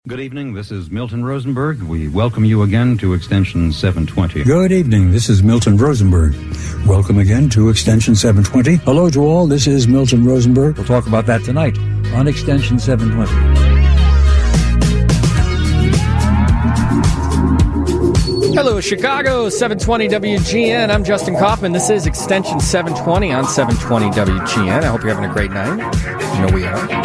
Good evening, this is Milton Rosenberg. We welcome you again to Extension 720. Good evening, this is Milton Rosenberg. Welcome again to Extension 720. Hello to all, this is Milton Rosenberg. We'll talk about that tonight on Extension 720. Hello, Chicago, 720 WGN. I'm Justin Kaufman. This is Extension 720 on 720 WGN. I hope you're having a great night. You know we are.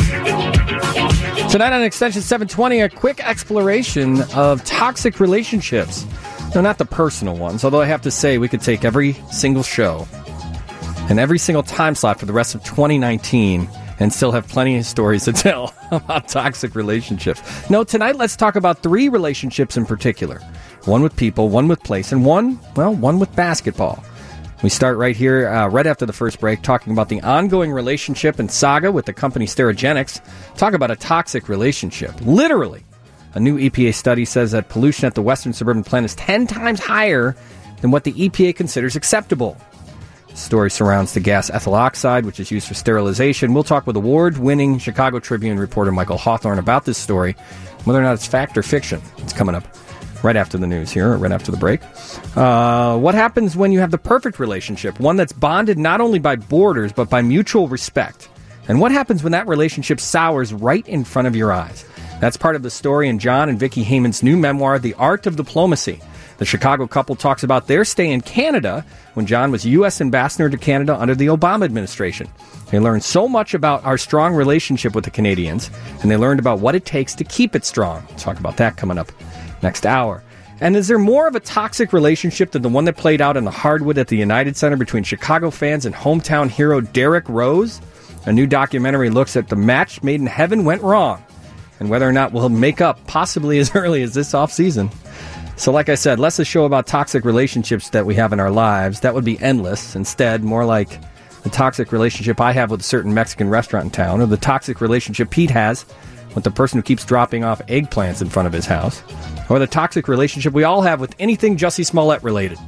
Tonight on Extension 720, a quick exploration of toxic relationships. No, not the personal ones, although I have to say we could take every single show and every single time slot for the rest of 2019 and still have plenty of stories to tell about toxic relationships. No, tonight let's talk about 3 relationships in particular. One with people, one with place, and one with basketball. We start right here, right after the first break, talking about the ongoing relationship and saga with the company Sterigenics. Talk about a toxic relationship. Literally. A new EPA study says that pollution at the western suburban plant is 10 times higher than what the EPA considers acceptable. The story surrounds the gas ethyl oxide, which is used for sterilization. We'll talk with award-winning Chicago Tribune reporter Michael Hawthorne about this story, whether or not it's fact or fiction. It's coming up right after the news here, right after the break. What happens when you have the perfect relationship, one that's bonded not only by borders, but by mutual respect? And what happens when that relationship sours right in front of your eyes? That's part of the story in John and Vicki Heyman's new memoir, The Art of Diplomacy. The Chicago couple talks about their stay in Canada when John was U.S. ambassador to Canada under the Obama administration. They learned so much about our strong relationship with the Canadians, and they learned about what it takes to keep it strong. We'll talk about that coming up next hour. And is there more of a toxic relationship than the one that played out in the hardwood at the United Center between Chicago fans and hometown hero Derrick Rose? A new documentary looks at the match made in heaven went wrong and whether or not we'll make up possibly as early as this offseason. So like I said, less a show about toxic relationships that we have in our lives. That would be endless. Instead, more like the toxic relationship I have with a certain Mexican restaurant in town, or the toxic relationship Pete has with the person who keeps dropping off eggplants in front of his house, or the toxic relationship we all have with anything Jussie Smollett related.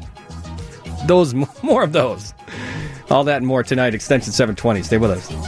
More of those. All that and more tonight, Extension 720. Stay with us.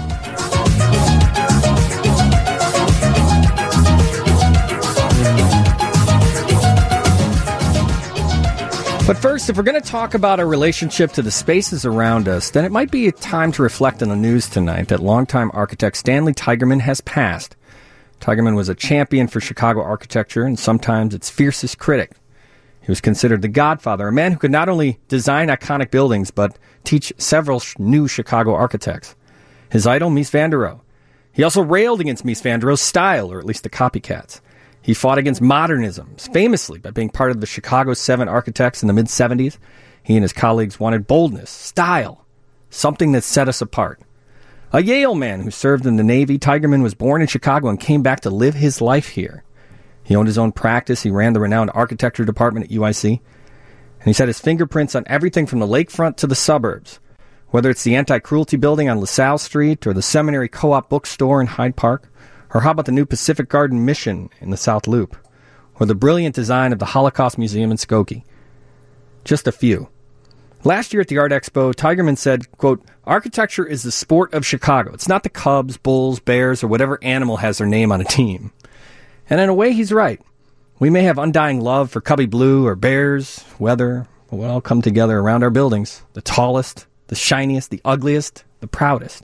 But first, if we're going to talk about our relationship to the spaces around us, then it might be a time to reflect on the news tonight that longtime architect Stanley Tigerman has passed. Tigerman was a champion for Chicago architecture and sometimes its fiercest critic. He was considered the godfather, a man who could not only design iconic buildings, but teach several new Chicago architects. His idol, Mies van der Rohe. He also railed against Mies van der Rohe's style, or at least the copycats. He fought against modernism, famously by being part of the Chicago 7 architects in the mid-'70s. He and his colleagues wanted boldness, style, something that set us apart. A Yale man who served in the Navy, Tigerman was born in Chicago and came back to live his life here. He owned his own practice. He ran the renowned architecture department at UIC. And he's had his fingerprints on everything from the lakefront to the suburbs, whether it's the anti-cruelty building on LaSalle Street or the Seminary Co-op bookstore in Hyde Park, or how about the new Pacific Garden Mission in the South Loop, or the brilliant design of the Holocaust Museum in Skokie. Just a few. Last year at the Art Expo, Tigerman said, quote, "Architecture is the sport of Chicago. It's not the Cubs, Bulls, Bears, or whatever animal has their name on a team." And in a way, he's right. We may have undying love for Cubby Blue or Bears, weather, but we'll all come together around our buildings. The tallest, the shiniest, the ugliest, the proudest.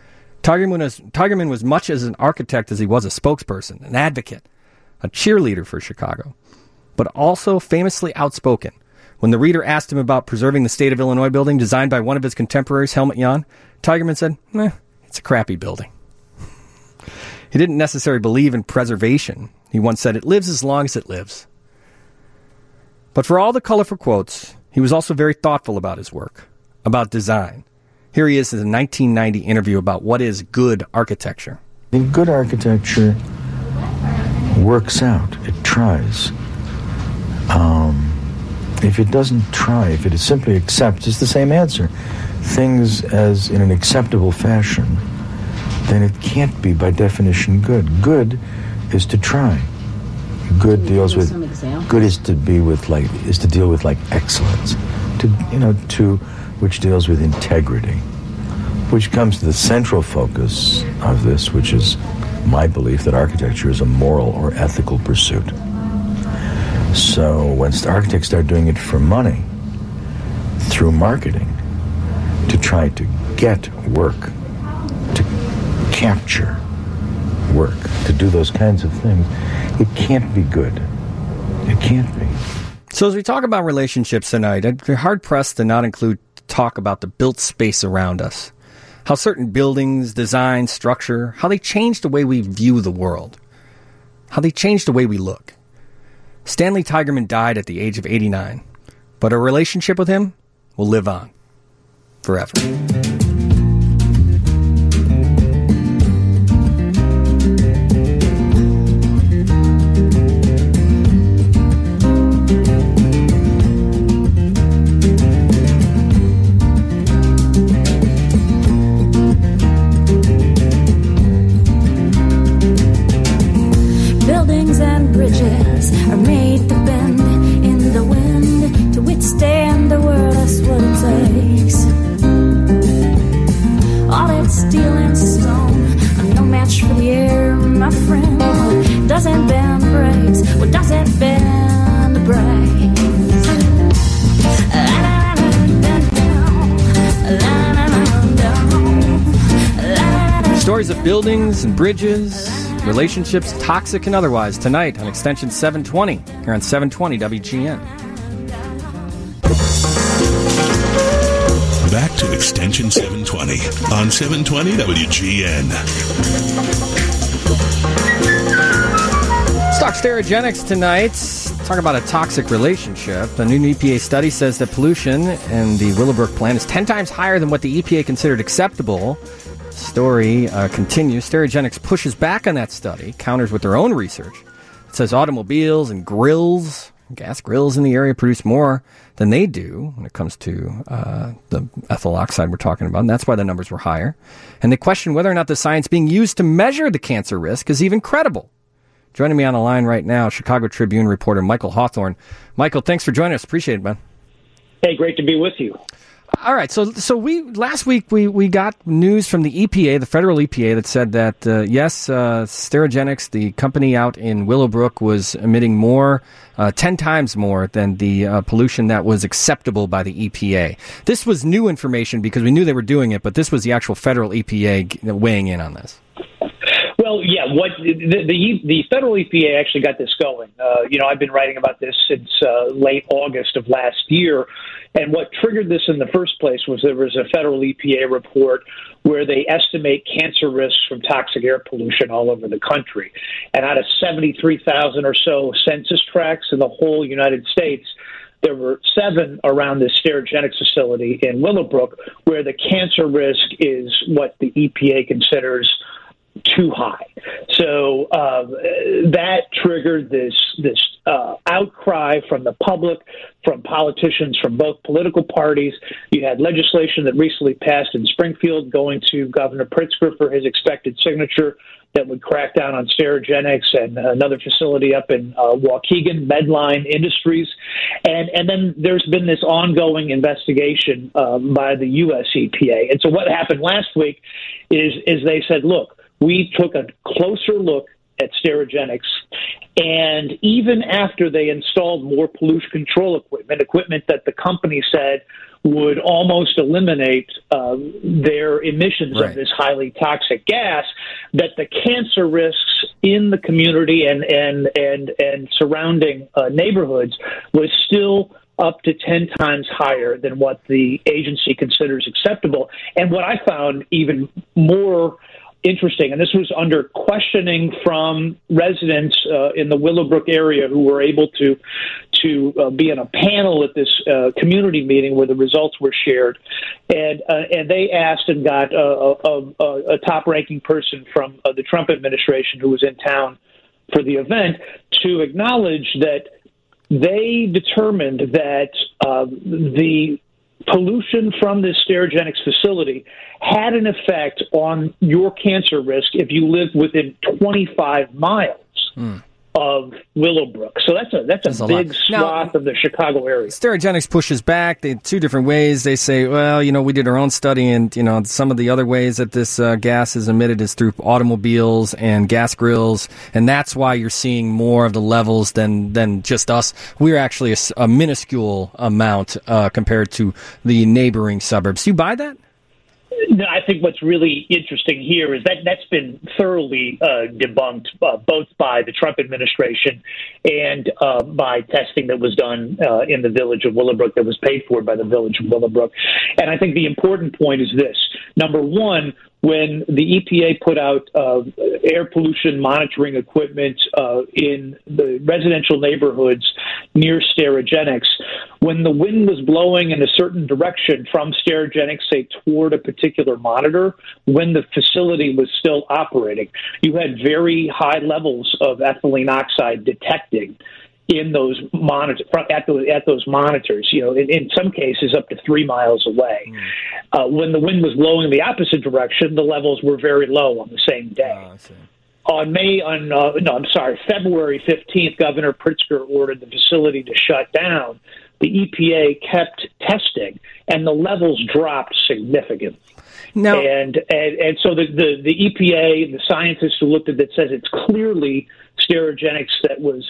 Tigerman was much as an architect as he was a spokesperson, an advocate, a cheerleader for Chicago, but also famously outspoken. When the reader asked him about preserving the State of Illinois building designed by one of his contemporaries, Helmut Jahn, Tigerman said, it's a crappy building. He didn't necessarily believe in preservation. He once said, it lives as long as it lives. But for all the colorful quotes, he was also very thoughtful about his work, about design. Here he is in a 1990 interview about what is good architecture. I think good architecture works out. It tries. If it doesn't try, if it simply accepts, it's the same answer. Things as in an acceptable fashion, then it can't be by definition good. Good is to try. Good deals with good is to deal with excellence. Which deals with integrity. Which comes to the central focus of this, which is my belief that architecture is a moral or ethical pursuit. So when architects start doing it for money, through marketing, to try to get work, to capture work, to do those kinds of things, it can't be good. It can't be. So as we talk about relationships tonight, I'd be hard-pressed to not include talk about the built space around us. How certain buildings, design, structure, how they change the way we view the world. How they change the way we look. Stanley Tigerman died at the age of 89, but our relationship with him will live on forever. Buildings and bridges are made to bend in the wind to withstand the world that's what it takes. All that steel and stone are no match for the air, my friend. What doesn't bend breaks. What doesn't bend breaks. Stories of buildings and bridges, relationships, toxic and otherwise, tonight on Extension 720, here on 720 WGN. Back to Extension 720 on 720 WGN. Let's talk Sterigenics tonight. Talk about a toxic relationship. A new EPA study says that pollution in the Willowbrook plant is 10 times higher than what the EPA considered acceptable. Story continues. Sterigenics pushes back on that study, counters with their own research. It says automobiles and grills, gas grills in the area produce more than they do when it comes to the ethyl oxide we're talking about, and that's why the numbers were higher. And they question whether or not the science being used to measure the cancer risk is even credible. Joining me on the line right now, Chicago Tribune reporter Michael Hawthorne. Michael, thanks for joining us. Appreciate it, man. Hey, great to be with you. All right, so last week we got news from the EPA, the federal EPA, that said that Sterigenics, the company out in Willowbrook, was emitting more, 10 times more than the pollution that was acceptable by the EPA. This was new information because we knew they were doing it, but this was the actual federal EPA weighing in on this. Well, yeah, what the federal EPA actually got this going. I've been writing about this since late August of last year. And what triggered this in the first place was there was a federal EPA report where they estimate cancer risks from toxic air pollution all over the country. And out of 73,000 or so census tracts in the whole United States, there were 7 around the Sterigenics facility in Willowbrook where the cancer risk is what the EPA considers too high. So that triggered this outcry from the public, from politicians from both political parties. You had legislation that recently passed in Springfield going to Governor Pritzker for his expected signature that would crack down on Sterigenics, and another facility up in Waukegan, Medline Industries. And then there's been this ongoing investigation by the U.S. EPA. And so what happened last week is they said, look, we took a closer look at Sterigenics, and even after they installed more pollution control equipment that the company said would almost eliminate their emissions of this highly toxic gas, that the cancer risks in the community and surrounding neighborhoods was still up to 10 times higher than what the agency considers acceptable. And what I found even more interesting, and this was under questioning from residents in the Willowbrook area who were able to be in a panel at this community meeting where the results were shared, and they asked and got a top-ranking person from the Trump administration who was in town for the event to acknowledge that they determined that the pollution from this Sterigenics facility had an effect on your cancer risk if you lived within 25 miles of Willowbrook. So that's a big swath of the Chicago area. Sterigenics pushes back. They two different ways. They say, well, we did our own study, and some of the other ways that this gas is emitted is through automobiles and gas grills, and that's why you're seeing more of the levels than just us. We're actually a minuscule amount compared to the neighboring suburbs. Do you buy that? No, I think what's really interesting here is that that's been thoroughly debunked, both by the Trump administration and by testing that was done in the village of Willowbrook that was paid for by the village of Willowbrook. And I think the important point is this. Number one, when the EPA put out air pollution monitoring equipment in the residential neighborhoods near Sterigenics, when the wind was blowing in a certain direction from Sterigenics, say toward a particular monitor, when the facility was still operating, you had very high levels of ethylene oxide detecting in those monitors, at those monitors, in some cases up to 3 miles away. When the wind was blowing in the opposite direction, the levels were very low on the same day. February 15th, Governor Pritzker ordered the facility to shut down. The EPA kept testing, and the levels dropped significantly. No. And so the EPA, the scientists who looked at it, says it's clearly Sterigenics that was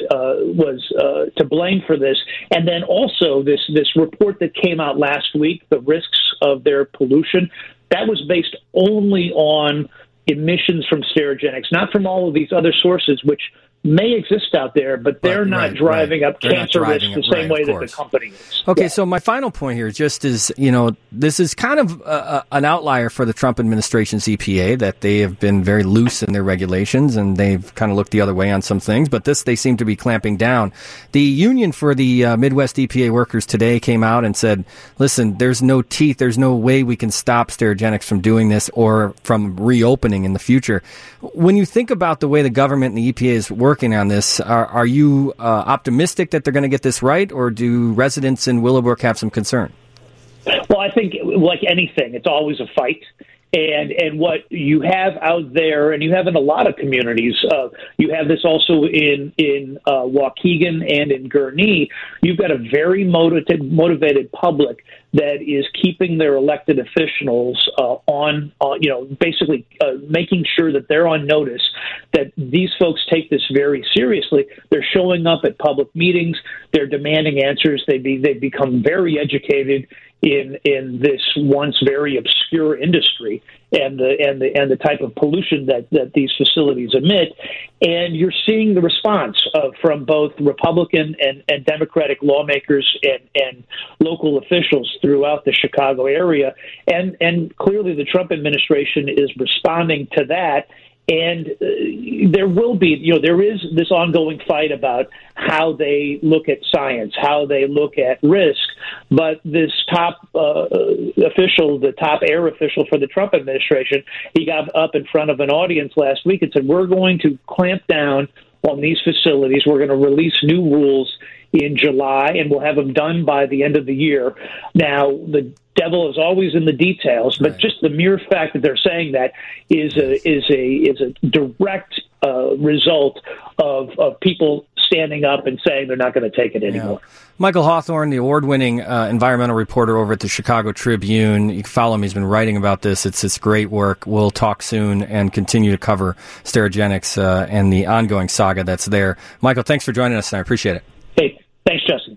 to blame for this. And then also this report that came out last week, the risks of their pollution, that was based only on emissions from Sterigenics, not from all of these other sources, which may exist out there, but they're not driving up cancer risks the same way that the company is. Okay, so my final point here just is, this is kind of an outlier for the Trump administration's EPA, that they have been very loose in their regulations, and they've kind of looked the other way on some things, but this they seem to be clamping down. The union for the Midwest EPA workers today came out and said, listen, there's no teeth, there's no way we can stop Sterigenics from doing this or from reopening in the future. When you think about the way the government and the EPA is working on this, are you optimistic that they're going to get this right, or do residents in Willowbrook have some concern? Well, I think, like anything, it's always a fight. And what you have out there, and you have in a lot of communities, you have this also in Waukegan and in Gurnee, you've got a very motivated public that is keeping their elected officials basically making sure that they're on notice, that these folks take this very seriously. They're showing up at public meetings. They're demanding answers. They've become very educated in this once very obscure industry and the type of pollution that these facilities emit. And you're seeing the response from both Republican and Democratic lawmakers and local officials throughout the Chicago area. And clearly the Trump administration is responding to that. And there will be, there is this ongoing fight about how they look at science, how they look at risk. But this top official, the top air official for the Trump administration, he got up in front of an audience last week and said, we're going to clamp down on these facilities. We're going to release new rules in July, and we'll have them done by the end of the year. Now, the devil is always in the details, but just the mere fact that they're saying that is a direct result of people standing up and saying they're not going to take it anymore. Michael Hawthorne, the award-winning environmental reporter over at the Chicago Tribune. You can follow him. He's been writing about this. It's great work. We'll talk soon and continue to cover Sterigenics and the ongoing saga that's there. Michael, thanks for joining us, and I appreciate it. Hey, thanks, Justin.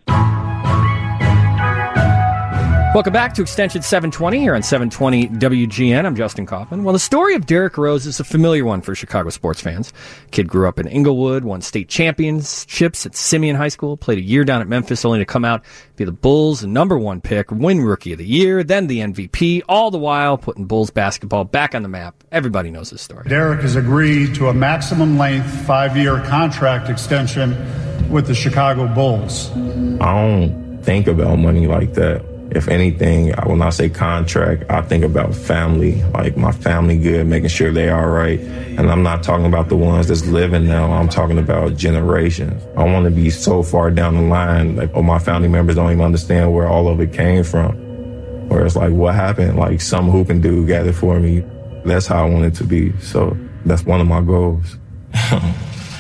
Welcome back to Extension 720 here on 720 WGN. I'm Justin Kaufman. Well, the story of Derrick Rose is a familiar one for Chicago sports fans. Kid grew up in Inglewood, won state championships at Simeon High School, played a year down at Memphis, only to come out, be the Bulls' #1 pick, win Rookie of the Year, then the MVP, all the while putting Bulls basketball back on the map. Everybody knows this story. Derrick has agreed to a maximum length 5-year contract extension with the Chicago Bulls. I don't think about money like that. If anything, when I say contract, I think about family, like my family good, making sure they all right. And I'm not talking about the ones that's living now. I'm talking about generations. I want to be so far down the line, like, my family members don't even understand where all of it came from. Where it's like, what happened? Like, some hooping dude gathered for me. That's how I want it to be. So that's one of my goals.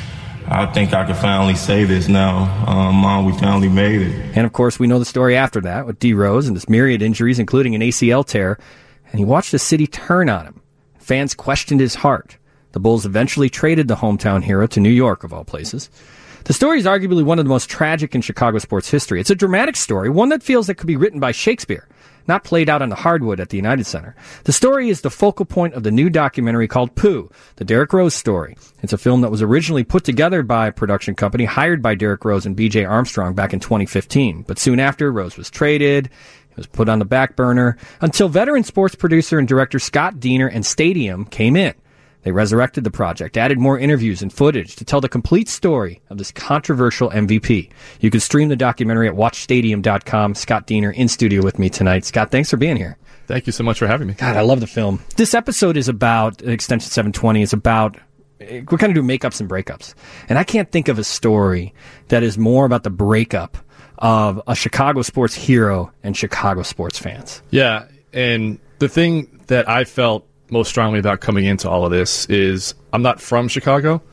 I think I can finally say this now. Mom, we finally made it. And, of course, we know the story after that with D. Rose and his myriad injuries, including an ACL tear. And he watched the city turn on him. Fans questioned his heart. The Bulls eventually traded the hometown hero to New York, of all places. The story is arguably one of the most tragic in Chicago sports history. It's a dramatic story, one that feels it could be written by Shakespeare, not played out on the hardwood at the United Center. The story is the focal point of the new documentary called Pooh, the Derrick Rose story. It's a film that was originally put together by a production company hired by Derrick Rose and B.J. Armstrong back in 2015. But soon after, Rose was traded. It was put on the back burner until veteran sports producer and director Scott Diener and Stadium came in. They resurrected the project, added more interviews and footage to tell the complete story of this controversial MVP. You can stream the documentary at watchstadium.com. Scott Diener in studio with me tonight. Scott, thanks for being here. Thank you so much for having me. God, I love the film. This episode is about, Extension 720 is about, we're kind of doing makeups and breakups. And I can't think of a story that is more about the breakup of a Chicago sports hero and Chicago sports fans. Yeah, and the thing that I felt most strongly about coming into all of this is I'm not from Chicago,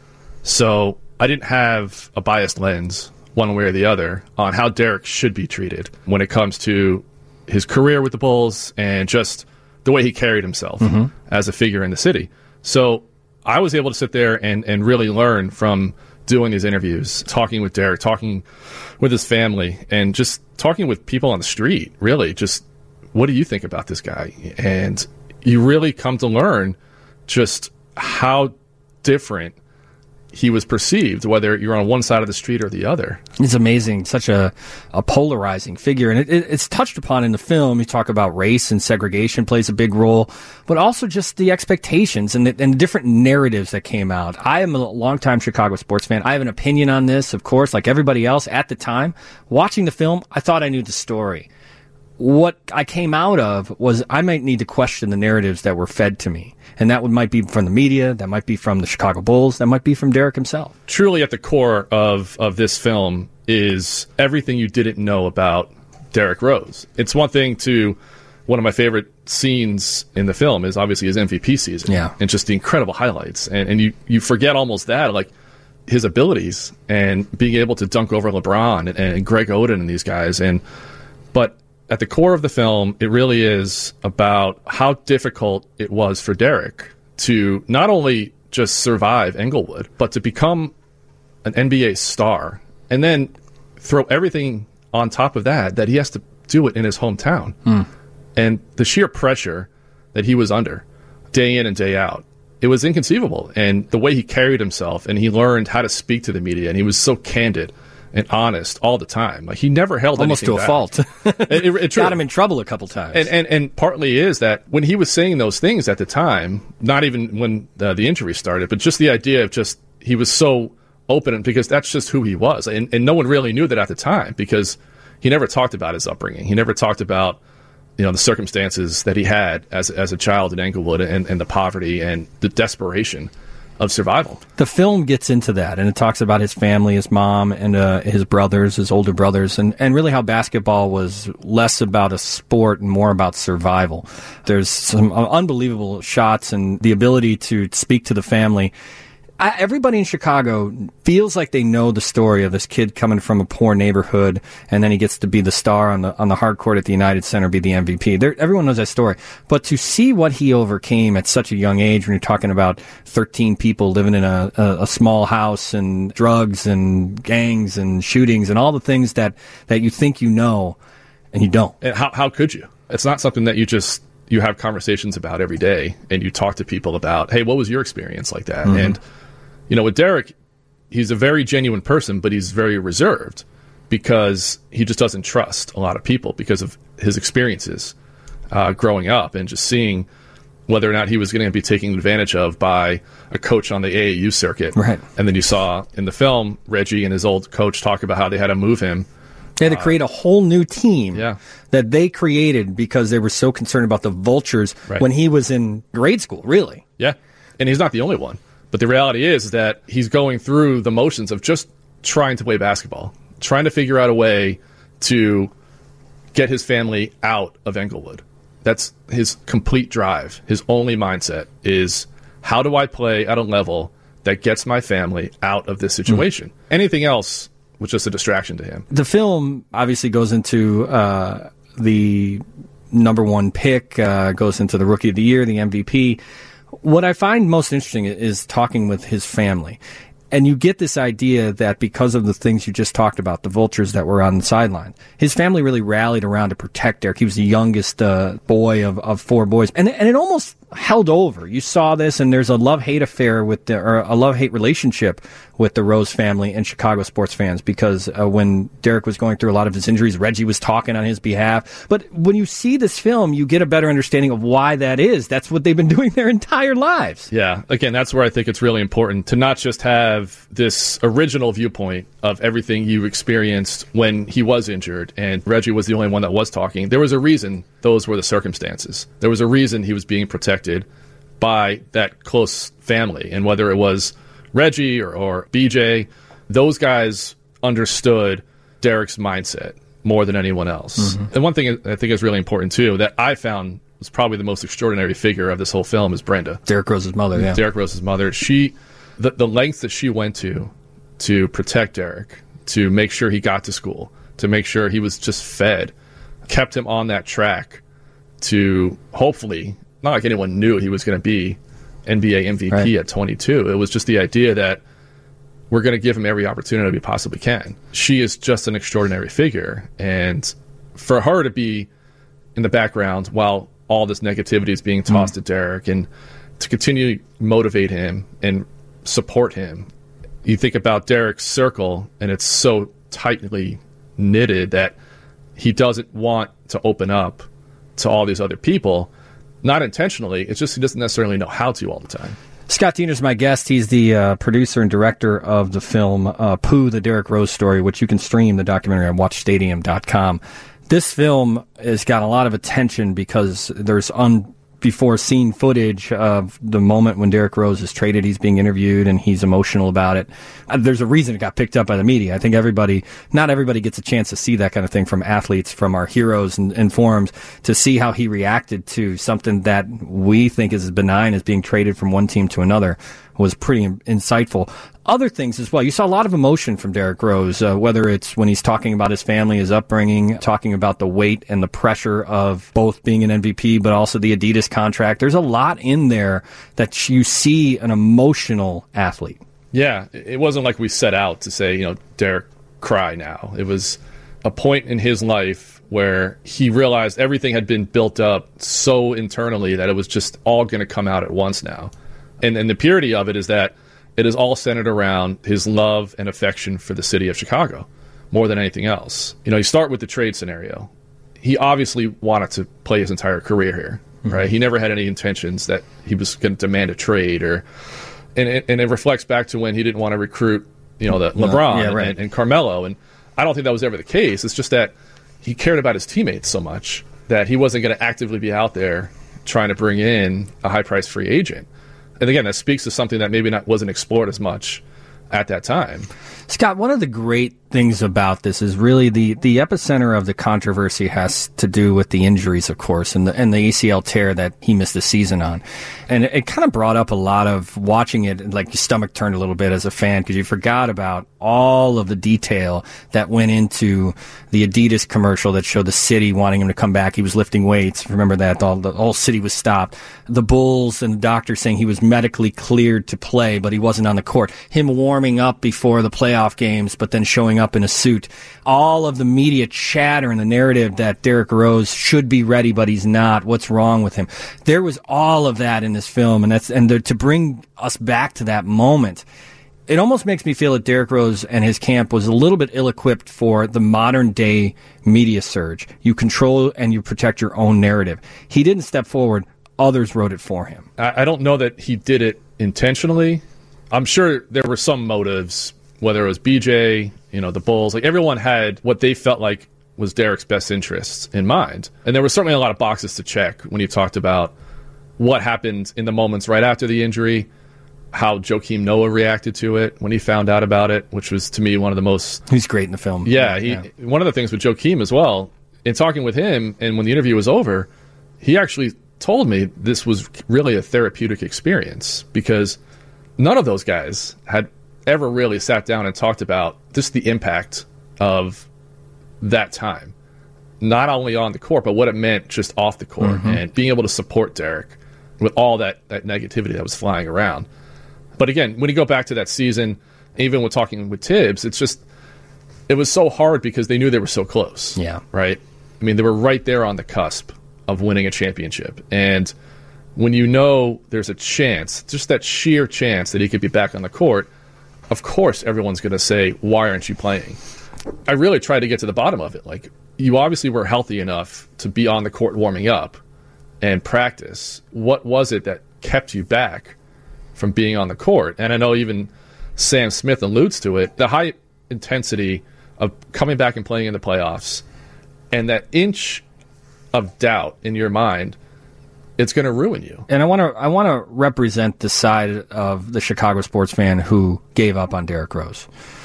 so I didn't have a biased lens one way or the other on how Derrick should be treated when it comes to his career with the Bulls and just the way he carried himself as a figure in the city. So I was able to sit there and really learn from doing these interviews, talking with Derrick, talking with his family, and just talking with people on the street, really. Just, what do you think about this guy? And you really come to learn just how different he was perceived, whether you're on one side of the street or the other. It's amazing. Such a polarizing figure. And it's touched upon in the film. You talk about race and segregation plays a big role, but also just the expectations and the different narratives that came out. I am a longtime Chicago sports fan. I have an opinion on this, of course, like everybody else at the time. Watching the film, I thought I knew the story. What I came out of was I might need to question the narratives that were fed to me. And that might be from the media, that might be from the Chicago Bulls, that might be from Derrick himself. Truly at the core of this film is everything you didn't know about Derrick Rose. It's one thing to, one of my favorite scenes in the film is obviously his MVP season. Yeah. And just the incredible highlights. And you forget almost that, like his abilities and being able to dunk over LeBron and Greg Oden and these guys. But at the core of the film, it really is about how difficult it was for Derrick to not only just survive Englewood, but to become an NBA star and then throw everything on top of that he has to do it in his hometown. And the sheer pressure that he was under day in and day out, it was inconceivable. And the way he carried himself, and he learned how to speak to the media, and he was so candid and honest all the time. Like, he never held almost anything to a back. fault. It got him in trouble a couple times. And partly is that when he was saying those things at the time, not even when the injury started, but just the idea of just he was so open, because that's just who he was. And no one really knew that at the time, because he never talked about his upbringing. He never talked about the circumstances that he had as a child in Englewood and the poverty and the desperation of survival. The film gets into that, and it talks about his family, his mom, and his brothers, his older brothers, and really how basketball was less about a sport and more about survival. There's some unbelievable shots and the ability to speak to the family. Everybody in Chicago feels like they know the story of this kid coming from a poor neighborhood, and then he gets to be the star on the hard court at the United Center, be the MVP. Everyone knows that story. But to see what he overcame at such a young age, when you're talking about 13 people living in a small house, and drugs and gangs and shootings and all the things that you think you know, and you don't. And how could you? It's not something that you have conversations about every day, and you talk to people about, hey, what was your experience like that? And with Derrick, he's a very genuine person, but he's very reserved because he just doesn't trust a lot of people because of his experiences growing up and just seeing whether or not he was going to be taken advantage of by a coach on the AAU circuit. Right. And then you saw in the film, Reggie and his old coach talk about how they had to move him. They had to create a whole new team Yeah. that they created because they were so concerned about the vultures when he was in grade school, really. Yeah. And he's not the only one. But the reality is that he's going through the motions of just trying to play basketball, trying to figure out a way to get his family out of Englewood. That's his complete drive. His only mindset is, how do I play at a level that gets my family out of this situation. Anything else was just a distraction to him. The film obviously goes into the number one pick, goes into the Rookie of the Year, the MVP. What I find most interesting is talking with his family. And you get this idea that because of the things you just talked about, the vultures that were on the sideline, his family really rallied around to protect Derek. He was the youngest boy of four boys. And it almost held over. You saw this, and there's a love-hate affair or a love-hate relationship with the Rose family and Chicago sports fans, because when Derek was going through a lot of his injuries, Reggie was talking on his behalf. But when you see this film, you get a better understanding of why that is. That's what they've been doing their entire lives. Yeah. Again, that's where I think it's really important to not just have this original viewpoint of everything you experienced when he was injured and Reggie was the only one that was talking. There was a reason those were the circumstances. There was a reason he was being protected by that close family. And whether it was Reggie or BJ, those guys understood Derek's mindset more than anyone else. Mm-hmm. And one thing I think is really important, too, that I found was probably the most extraordinary figure of this whole film is Brenda. Derek Rose's mother, yeah. Derek Rose's mother. The lengths that she went to protect Derek, to make sure he got to school, to make sure he was just fed, kept him on that track to hopefully, not like anyone knew he was going to be NBA MVP at 22. It was just the idea that we're going to give him every opportunity we possibly can. She is just an extraordinary figure. And for her to be in the background while all this negativity is being tossed at Derek, and to continue to motivate him and support him. You think about Derek's circle, and it's so tightly knitted that he doesn't want to open up to all these other people. Not intentionally, it's just he doesn't necessarily know how to all the time. Scott Diener's my guest. He's the producer and director of the film Pooh, the Derek Rose Story, which you can stream the documentary on WatchStadium.com. This film has got a lot of attention because there's before seen footage of the moment when Derek Rose is traded. He's being interviewed and he's emotional about it. There's a reason it got picked up by the media. I think not everybody gets a chance to see that kind of thing from athletes, from our heroes and forums, to see how he reacted to something that we think is as benign as being traded from one team to another was pretty insightful. Other things as well. You saw a lot of emotion from Derek Rose, whether it's when he's talking about his family, his upbringing, talking about the weight and the pressure of both being an MVP, but also the Adidas contract. There's a lot in there that you see an emotional athlete. Yeah, it wasn't like we set out to say, Derek, cry now. It was a point in his life where he realized everything had been built up so internally that it was just all going to come out at once now. And the purity of it is that it is all centered around his love and affection for the city of Chicago more than anything else. You start with the trade scenario. He obviously wanted to play his entire career here, right? Mm-hmm. He never had any intentions that he was going to demand a trade, and it reflects back to when he didn't want to recruit, the LeBron and Carmelo. And I don't think that was ever the case. It's just that he cared about his teammates so much that he wasn't going to actively be out there trying to bring in a high-priced free agent. And again, that speaks to something that maybe wasn't explored as much at that time. Scott, one of the great things about this is really the epicenter of the controversy has to do with the injuries, of course, and the ACL tear that he missed the season on. And it kind of brought up a lot of watching it, like your stomach turned a little bit as a fan, because you forgot about all of the detail that went into the Adidas commercial that showed the city wanting him to come back. He was lifting weights. Remember that? The whole city was stopped. The Bulls and the doctor saying he was medically cleared to play, but he wasn't on the court. Him warming up before the playoff games, but then showing up in a suit. All of the media chatter and the narrative that Derek Rose should be ready, but he's not. What's wrong with him? There was all of that in this film, and to bring us back to that moment, it almost makes me feel that Derek Rose and his camp was a little bit ill-equipped for the modern-day media surge. You control and you protect your own narrative. He didn't step forward. Others wrote it for him. I don't know that he did it intentionally. I'm sure there were some motives, whether it was BJ, the Bulls. Like, everyone had what they felt like was Derek's best interests in mind. And there were certainly a lot of boxes to check when you talked about what happened in the moments right after the injury, how Joakim Noah reacted to it when he found out about it, which was, to me, one of the most... He's great in the film. Yeah. One of the things with Joakim as well, in talking with him, and when the interview was over, he actually told me this was really a therapeutic experience, because none of those guys had ever really sat down and talked about just the impact of that time. Not only on the court, but what it meant just off the court and being able to support Derek with all that negativity that was flying around. But again, when you go back to that season, even with talking with Tibbs, it was so hard because they knew they were so close. Yeah. Right? I mean, they were right there on the cusp of winning a championship. And when you know there's a chance, just that sheer chance that he could be back on the court, of course everyone's going to say, why aren't you playing? I really tried to get to the bottom of it. Like, you obviously were healthy enough to be on the court warming up and practice. What was it that kept you back from being on the court? And I know even Sam Smith alludes to it, the high intensity of coming back and playing in the playoffs and that inch of doubt in your mind, it's going to ruin you. And I want to represent the side of the Chicago sports fan who gave up on Derrick Rose.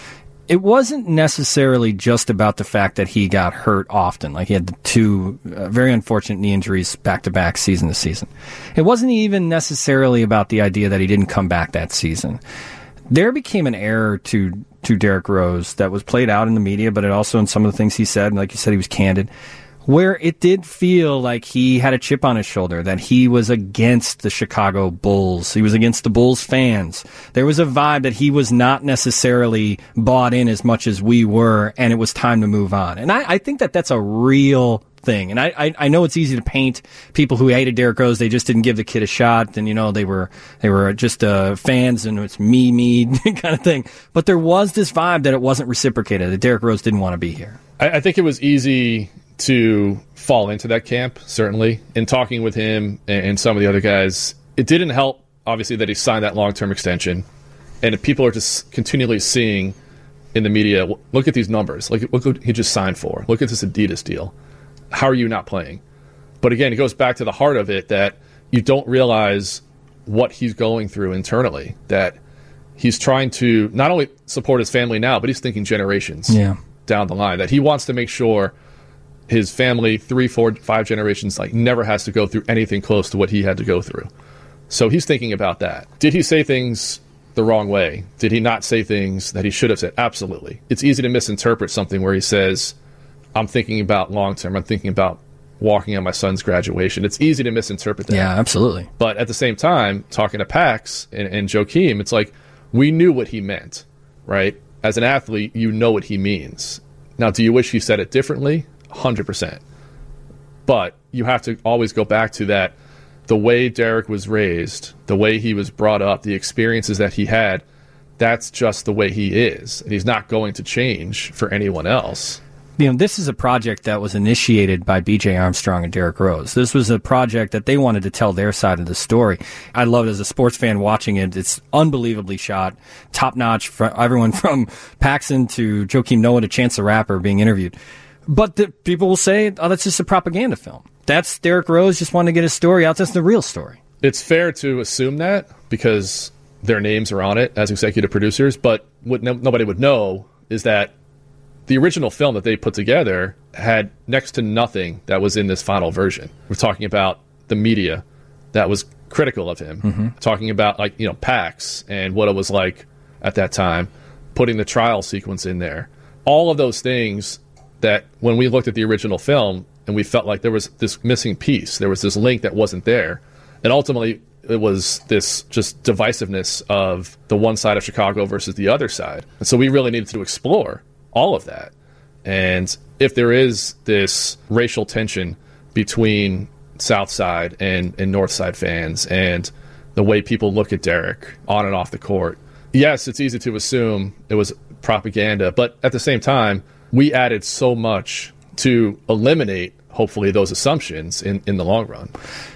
It wasn't necessarily just about the fact that he got hurt often. Like, he had the two very unfortunate knee injuries back-to-back, season to season. It wasn't even necessarily about the idea that he didn't come back that season. There became an error to Derrick Rose that was played out in the media, but it also in some of the things he said, and like you said, he was candid, where it did feel like he had a chip on his shoulder, that he was against the Chicago Bulls. He was against the Bulls fans. There was a vibe that he was not necessarily bought in as much as we were, and it was time to move on. And I think that that's a real thing. And I know it's easy to paint people who hated Derrick Rose, they just didn't give the kid a shot, and, you know, they were just fans, and it's me kind of thing. But there was this vibe that it wasn't reciprocated, that Derrick Rose didn't want to be here. I think it was easy to fall into that camp, certainly. In talking with him and some of the other guys, it didn't help, obviously, that he signed that long-term extension. And people are just continually seeing in the media, look at these numbers. Look what he just signed for. Look at this Adidas deal. How are you not playing? But again, it goes back to the heart of it, that you don't realize what he's going through internally, that he's trying to not only support his family now, but he's thinking generations down the line, that he wants to make sure his family, 3, 4, 5 generations, like, never has to go through anything close to what he had to go through. So he's thinking about that. Did he say things the wrong way? Did he not say things that he should have said? Absolutely. It's easy to misinterpret something where he says, I'm thinking about long term, I'm thinking about walking on my son's graduation. It's easy to misinterpret that. Yeah, absolutely. But at the same time, talking to Pax and Joakim, it's like, we knew what he meant, right? As an athlete, you know what he means. Now, do you wish he said it differently? 100%. But you have to always go back to that, the way Derek was raised, the way he was brought up, the experiences that he had, that's just the way he is. And he's not going to change for anyone else. You know, this is a project that was initiated by B.J. Armstrong and Derrick Rose. This was a project that they wanted to tell their side of the story. I love it as a sports fan watching it. It's unbelievably shot, top-notch, for everyone from Paxson to Joakim Noah to Chance the Rapper being interviewed. But people will say, oh, that's just a propaganda film. That's Derrick Rose just wanting to get his story out. That's the real story. It's fair to assume that because their names are on it as executive producers, but what nobody would know is that the original film that they put together had next to nothing that was in this final version. We're talking about the media that was critical of him, talking about, like, you know, Pax and what it was like at that time, putting the trial sequence in there. All of those things that when we looked at the original film and we felt like there was this missing piece, there was this link that wasn't there, and ultimately it was this just divisiveness of the one side of Chicago versus the other side. And so we really needed to explore all of that. And if there is this racial tension between South Side and North Side fans and the way people look at Derek on and off the court, yes, it's easy to assume it was propaganda, but at the same time, we added so much to eliminate, hopefully, those assumptions in the long run.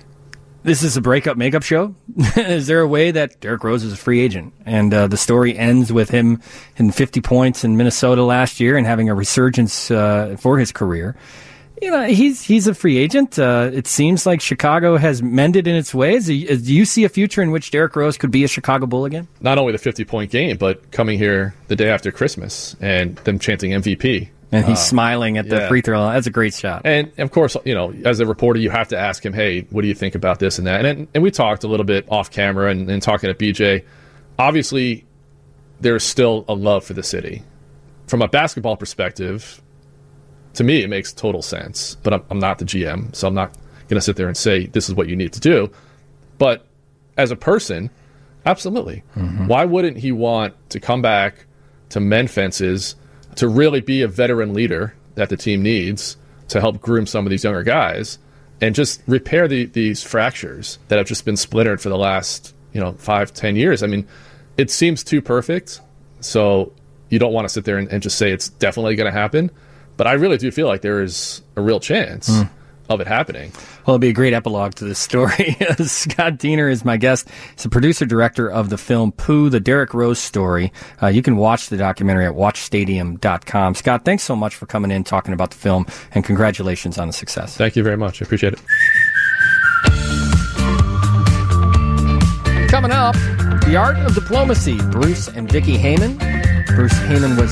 This is a breakup-makeup show? Is there a way that Derrick Rose is a free agent and the story ends with him in 50 points in Minnesota last year and having a resurgence for his career? You know, he's a free agent. It seems like Chicago has mended in its ways. Do you see a future in which Derrick Rose could be a Chicago Bull again? Not only the 50-point game, but coming here the day after Christmas and them chanting MVP. And he's smiling at the free throw. That's a great shot. And, of course, you know, as a reporter, you have to ask him, hey, what do you think about this and that? And we talked a little bit off camera and talking to BJ. obviously there's still a love for the city. From a basketball perspective, to me, it makes total sense. But I'm not the GM, so I'm not going to sit there and say this is what you need to do. But as a person, absolutely. Why wouldn't he want to come back to mend fences, to really be a veteran leader that the team needs to help groom some of these younger guys and just repair these fractures that have just been splintered for the last 5-10 years? I mean, it seems too perfect, so you don't want to sit there and just say it's definitely going to happen. But I really do feel like there is a real chance of it happening. Well, it'll be a great epilogue to this story. Scott Diener is my guest. He's the producer-director of the film Pooh, the Derrick Rose Story. You can watch the documentary at watchstadium.com. Scott, thanks so much for coming in, talking about the film, and congratulations on the success. Thank you very much. I appreciate it. Coming up, The Art of Diplomacy, Bruce and Vicki Hayman. Bruce Hayman was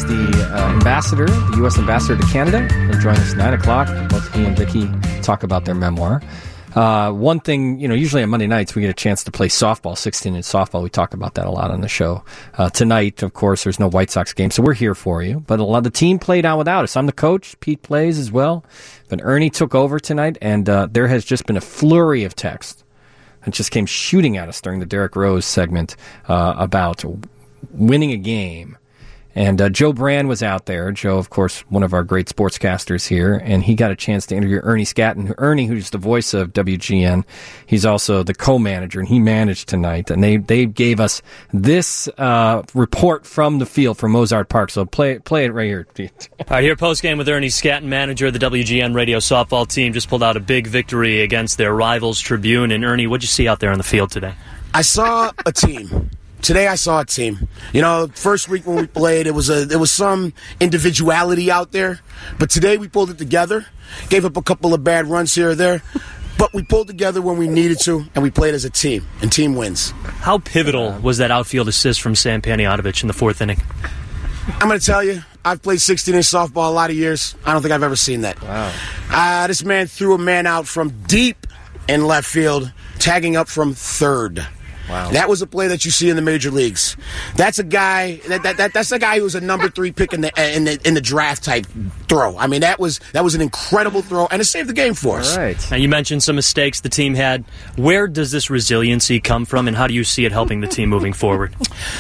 the U.S. ambassador to Canada. He'll join us 9 o'clock. Both he and Vicki talk about their memoir. One thing, usually on Monday nights we get a chance to play softball, 16-inch softball. We talk about that a lot on the show. Tonight, of course, there's no White Sox game, so we're here for you. But a lot of the team played out without us. I'm the coach. Pete plays as well. But Ernie took over tonight, and there has just been a flurry of text that just came shooting at us during the Derrick Rose segment about winning a game. And Joe Brand was out there. Joe, of course, one of our great sportscasters here, and he got a chance to interview Ernie Scatton. Ernie, who's the voice of WGN, he's also the co-manager, and he managed tonight. And they gave us this report from the field from Mozart Park. So play it right here, Pete. All right, here post-game with Ernie Scatton, manager of the WGN radio softball team. Just pulled out a big victory against their rivals, Tribune. And Ernie, what'd you see out there on the field today? I saw a team. Today I saw a team. First week when we played, there was some individuality out there. But today we pulled it together. Gave up a couple of bad runs here or there. But we pulled together when we needed to, and we played as a team. And team wins. How pivotal was that outfield assist from Sam Panayotovich in the fourth inning? I'm going to tell you, I've played 16-inch softball a lot of years. I don't think I've ever seen that. Wow. This man threw a man out from deep in left field, tagging up from third. Wow. That was a play that you see in the major leagues. That's a guy. That's a guy who was a number 3 pick in the draft type throw. I mean, that was an incredible throw, and it saved the game for us. All right. Now you mentioned some mistakes the team had. Where does this resiliency come from, and how do you see it helping the team moving forward?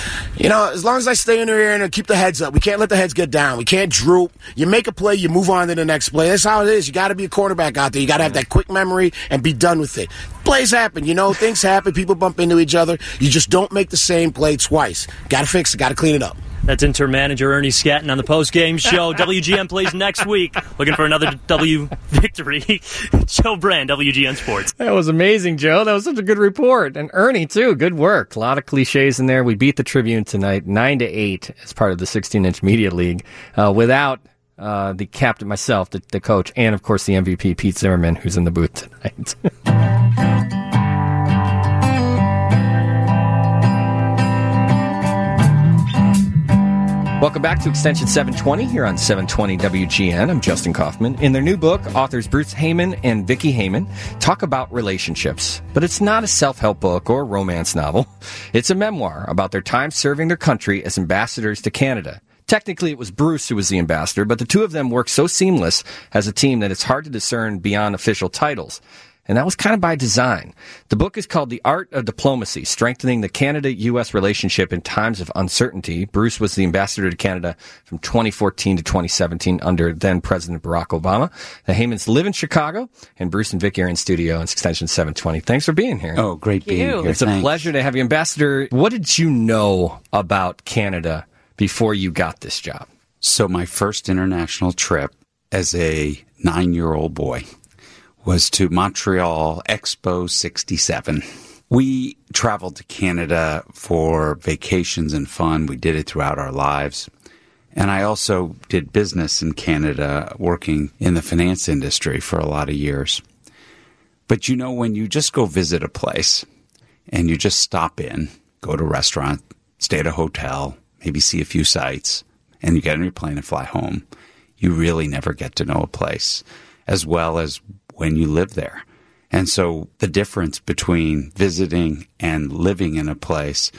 As long as I stay in there and keep the heads up, we can't let the heads get down. We can't droop. You make a play, you move on to the next play. That's how it is. You got to be a quarterback out there. You got to have that quick memory and be done with it. Plays happen. Things happen. People bump into each other. You just don't make the same play twice. Got to fix it. Got to clean it up. That's interim manager Ernie Scatton on the post-game show. WGN plays next week. Looking for another W victory. Joe Brand, WGN Sports. That was amazing, Joe. That was such a good report. And Ernie, too. Good work. A lot of cliches in there. We beat the Tribune tonight, 9-8, as part of the 16-inch Media League, without the captain, myself, the coach, and, of course, the MVP, Pete Zimmerman, who's in the booth tonight. Welcome back to Extension 720 here on 720 WGN. I'm Justin Kaufman. In their new book, authors Bruce Hayman and Vicki Hayman talk about relationships. But it's not a self-help book or romance novel. It's a memoir about their time serving their country as ambassadors to Canada. Technically, it was Bruce who was the ambassador, but the two of them work so seamless as a team that it's hard to discern beyond official titles. And that was kind of by design. The book is called The Art of Diplomacy, Strengthening the Canada-U.S. Relationship in Times of Uncertainty. Bruce was the ambassador to Canada from 2014 to 2017 under then-President Barack Obama. The Haymans live in Chicago, and Bruce and Vicki are in studio on Extension 720. Thanks for being here. Oh, great being here. It's a pleasure to have you, Ambassador. What did you know about Canada before you got this job? So my first international trip as a 9-year-old boy was to Montreal Expo 67. We traveled to Canada for vacations and fun. We did it throughout our lives. And I also did business in Canada, working in the finance industry for a lot of years. But when you just go visit a place and you just stop in, go to a restaurant, stay at a hotel, maybe see a few sights, and you get on your plane and fly home, you really never get to know a place as well as when you live there. And so the difference between visiting and living in a place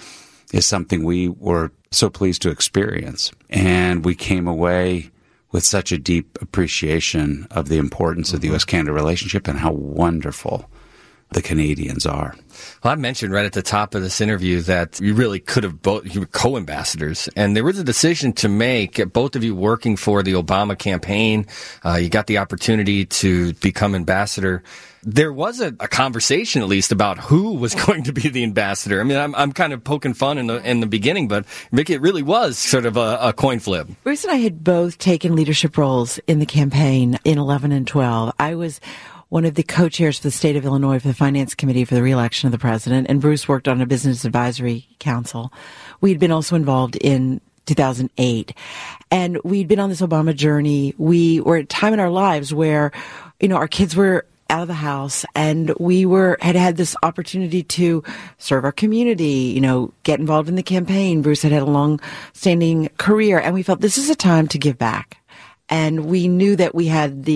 is something we were so pleased to experience. And we came away with such a deep appreciation of the importance of the U.S.-Canada relationship and how wonderful the Canadians are. Well, I mentioned right at the top of this interview that you really could have you were co-ambassadors, and there was a decision to make, both of you working for the Obama campaign. You got the opportunity to become ambassador. There was a conversation, at least, about who was going to be the ambassador. I mean, I'm kind of poking fun in the beginning, but Vicky, it really was sort of a coin flip. Bruce and I had both taken leadership roles in the campaign in 11 and 12. I was one of the co-chairs for the state of Illinois for the Finance Committee for the re-election of the president, and Bruce worked on a business advisory council. We'd been also involved in 2008, and we'd been on this Obama journey. We were at a time in our lives where, our kids were out of the house, and we had this opportunity to serve our community, get involved in the campaign. Bruce had a long-standing career, and we felt this is a time to give back. And we knew that we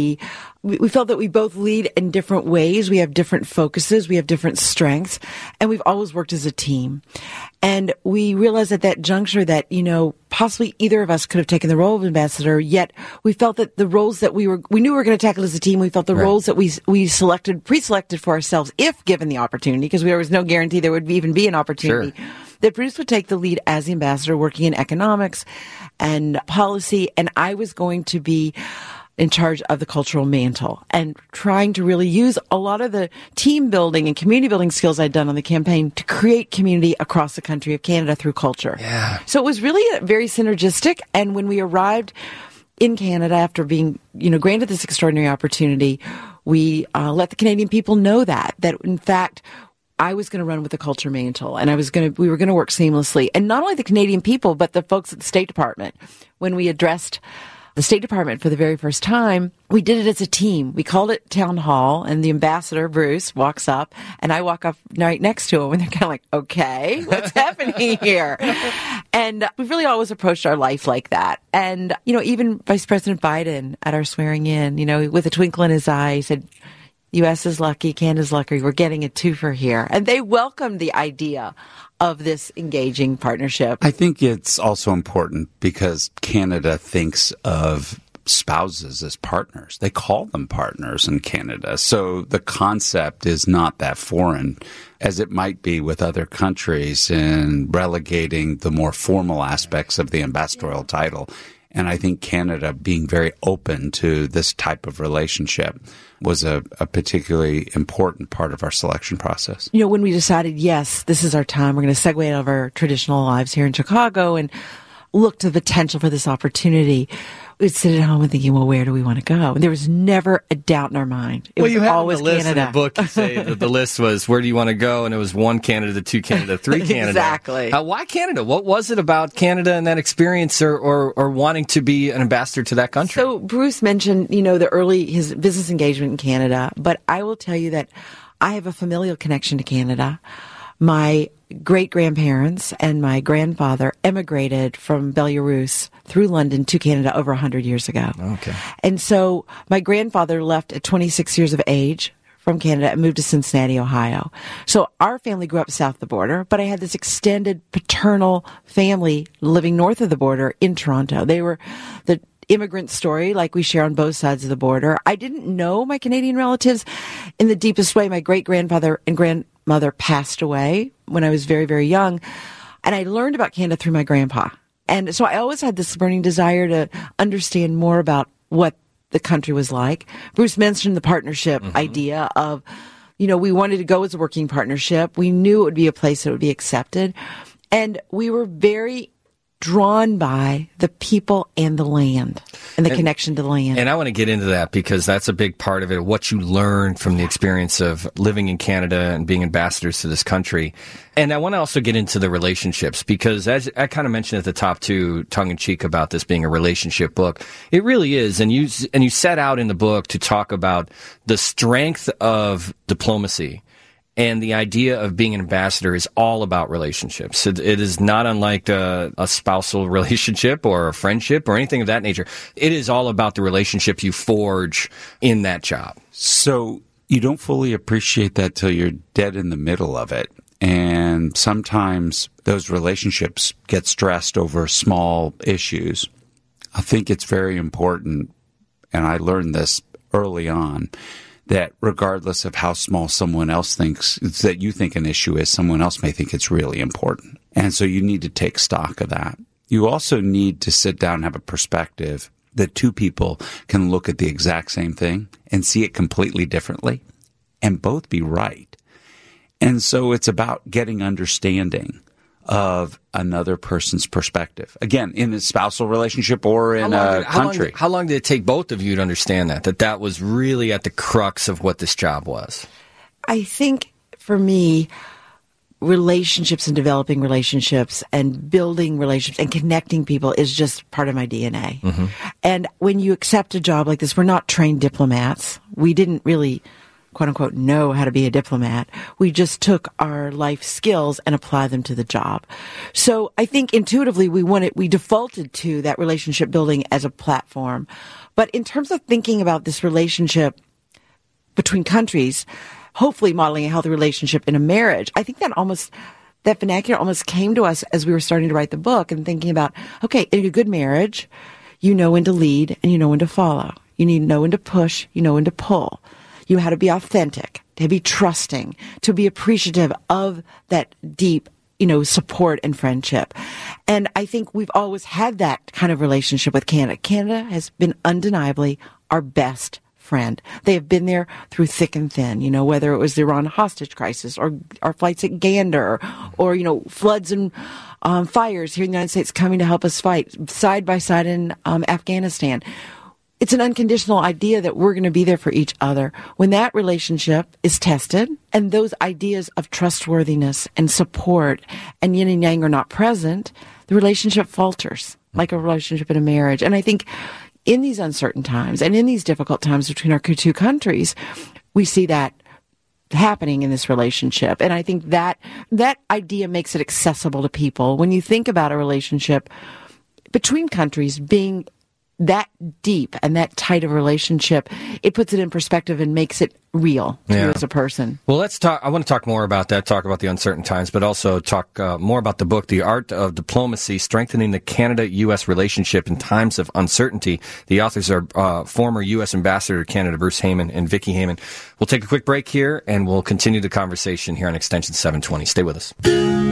felt that we both lead in different ways. We have different focuses. We have different strengths. And we've always worked as a team. And we realized at that juncture that, possibly either of us could have taken the role of ambassador, yet we felt that the roles that we knew we were going to tackle as a team, we felt the roles that we pre-selected for ourselves, if given the opportunity, because there was no guarantee there would even be an opportunity, that Bruce would take the lead as the ambassador working in economics and policy, and I was going to be in charge of the cultural mantle and trying to really use a lot of the team building and community building skills I'd done on the campaign to create community across the country of Canada through culture. Yeah. So it was really very synergistic. And when we arrived in Canada after being, granted this extraordinary opportunity, we let the Canadian people know that in fact, I was going to run with the culture mantle, and we were going to work seamlessly. And not only the Canadian people, but the folks at the State Department. When we addressed the State Department for the very first time, we did it as a team. We called it Town Hall, and the ambassador, Bruce, walks up, and I walk up right next to him, and they're kind of like, okay, what's happening here? And we've really always approached our life like that. And, even Vice President Biden at our swearing in, with a twinkle in his eye, he said, U.S. is lucky, Canada's lucky, we're getting a twofer here. And they welcomed the idea of this engaging partnership. I think it's also important because Canada thinks of spouses as partners. They call them partners in Canada. So the concept is not that foreign as it might be with other countries in relegating the more formal aspects of the ambassadorial title. And I think Canada being very open to this type of relationship was a particularly important part of our selection process. When we decided, yes, this is our time, we're going to segue out of our traditional lives here in Chicago and look to the potential for this opportunity, we'd sit at home and thinking, well, where do we want to go? And there was never a doubt in our mind. It was always the list Canada. In the book, you say that the list was, where do you want to go? And it was 1 Canada, 2 Canada, 3 Canada. Exactly. Why Canada? What was it about Canada and that experience or wanting to be an ambassador to that country? So Bruce mentioned, his business engagement in Canada, but I will tell you that I have a familial connection to Canada. My great-grandparents and my grandfather emigrated from Belarus through London to Canada over 100 years ago. Okay. And so my grandfather left at 26 years of age from Canada and moved to Cincinnati, Ohio. So our family grew up south of the border, but I had this extended paternal family living north of the border in Toronto. They were the immigrant story like we share on both sides of the border. I didn't know my Canadian relatives in the deepest way. My great-grandfather and grandmother passed away when I was very, very young, and I learned about Canada through my grandpa. And so I always had this burning desire to understand more about what the country was like. Bruce mentioned the partnership idea of, we wanted to go as a working partnership. We knew it would be a place that would be accepted. And we were very drawn by the people and the land and the connection to the land. And I want to get into that because that's a big part of it, what you learn from the experience of living in Canada and being ambassadors to this country. And I want to also get into the relationships because as I kind of mentioned at the top too, tongue in cheek about this being a relationship book, it really is. And you set out in the book to talk about the strength of diplomacy. And the idea of being an ambassador is all about relationships. It is not unlike a spousal relationship or a friendship or anything of that nature. It is all about the relationship you forge in that job. So you don't fully appreciate that till you're dead in the middle of it. and sometimes those relationships get stressed over small issues. I think it's very important, and I learned this early on, that regardless of how small someone else thinks that you think an issue is, someone else may think it's really important. And so you need to take stock of that. You also need to sit down and have a perspective that two people can look at the exact same thing and see it completely differently and both be right. And so it's about getting understanding of another person's perspective. Again, in a spousal relationship or in a country. How long did it take both of you to understand that was really at the crux of what this job was? I think for me, relationships and developing relationships and building relationships and connecting people is just part of my DNA. Mm-hmm. And when you accept a job like this, we're not trained diplomats. We didn't really, quote unquote, know how to be a diplomat. We just took our life skills and applied them to the job. So I think intuitively we defaulted to that relationship building as a platform. But in terms of thinking about this relationship between countries, hopefully modeling a healthy relationship in a marriage, I think that vernacular almost came to us as we were starting to write the book and thinking about, okay, in a good marriage, you know when to lead and you know when to follow. You need to know when to push, you know when to pull. You know how to be authentic, to be trusting, to be appreciative of that deep, support and friendship. And I think we've always had that kind of relationship with Canada. Canada has been undeniably our best friend. They have been there through thick and thin, whether it was the Iran hostage crisis or our flights at Gander or floods and fires here in the United States coming to help us fight side by side in Afghanistan. It's an unconditional idea that we're going to be there for each other. When that relationship is tested and those ideas of trustworthiness and support and yin and yang are not present, the relationship falters like a relationship in a marriage. And I think in these uncertain times and in these difficult times between our two countries, we see that happening in this relationship. And I think that idea makes it accessible to people. When you think about a relationship between countries being that deep and that tight of a relationship, it puts it in perspective and makes it real to you as a person. Well, let's talk. I want to talk more about that, talk about the uncertain times, but also talk more about the book, The Art of Diplomacy, Strengthening the Canada-U.S. Relationship in Times of Uncertainty. The authors are former U.S. Ambassador to Canada, Bruce Heyman, and Vicki Heyman. We'll take a quick break here, and we'll continue the conversation here on Extension 720. Stay with us.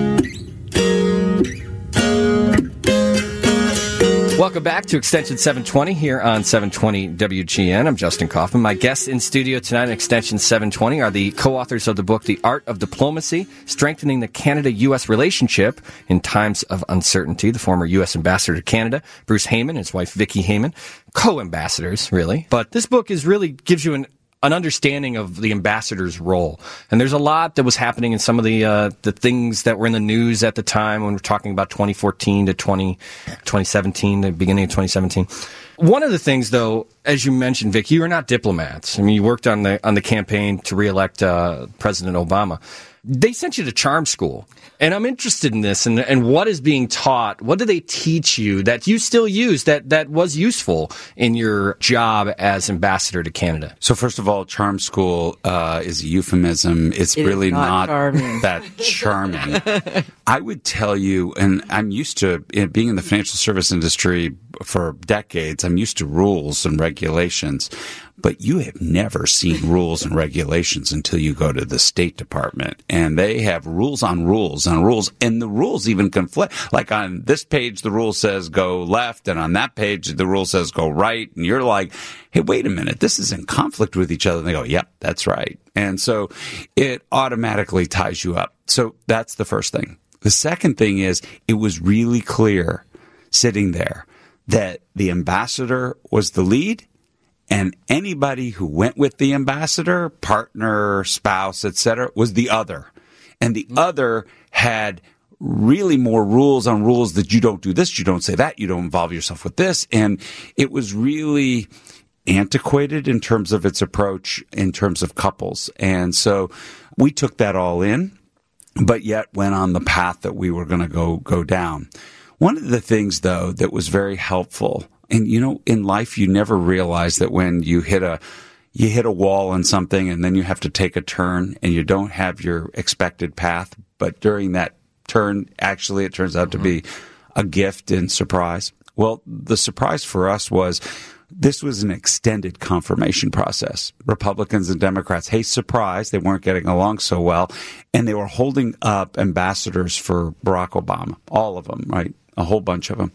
Welcome back to Extension 720 here on 720 WGN. I'm Justin Kaufman. My guests in studio tonight on Extension 720 are the co-authors of the book, The Art of Diplomacy, Strengthening the Canada-U.S. Relationship in Times of Uncertainty. The former U.S. Ambassador to Canada, Bruce Heyman, and his wife, Vicki Heyman. Co-ambassadors, really. But this book gives you an understanding of the ambassador's role. And there's a lot that was happening in some of the things that were in the news at the time when we're talking about 2014 to 2017, the beginning of 2017. One of the things, though, as you mentioned, Vic, you are not diplomats. I mean, you worked on the campaign to reelect President Obama. They sent you to charm school. And I'm interested in this and what is being taught. What do they teach you that you still use that was useful in your job as ambassador to Canada? So first of all, charm school is a euphemism. It really not that charming. I would tell you, and I'm used to being in the financial service industry for decades, I'm used to rules and regulations. But you have never seen rules and regulations until you go to the State Department. And they have rules on rules on rules. And the rules even conflict. Like on this page, the rule says go left. And on that page, the rule says go right. And you're like, hey, wait a minute. This is in conflict with each other. And they go, yep, that's right. And so it automatically ties you up. So that's the first thing. The second thing is it was really clear sitting there that the ambassador was the lead. And anybody who went with the ambassador, partner, spouse, etc., was the other. And the other had really more rules on rules that you don't do this, you don't say that, you don't involve yourself with this. And it was really antiquated in terms of its approach, in terms of couples. And so we took that all in, but yet went on the path that we were going to go down. One of the things, though, that was very helpful, and, in life, you never realize that when you hit a you hit a wall on something and then you have to take a turn and you don't have your expected path. But during that turn, actually, it turns out to be a gift and surprise. Well, the surprise for us was this was an extended confirmation process. Republicans and Democrats, hey, surprise, they weren't getting along so well. And they were holding up ambassadors for Barack Obama, all of them, right? A whole bunch of them.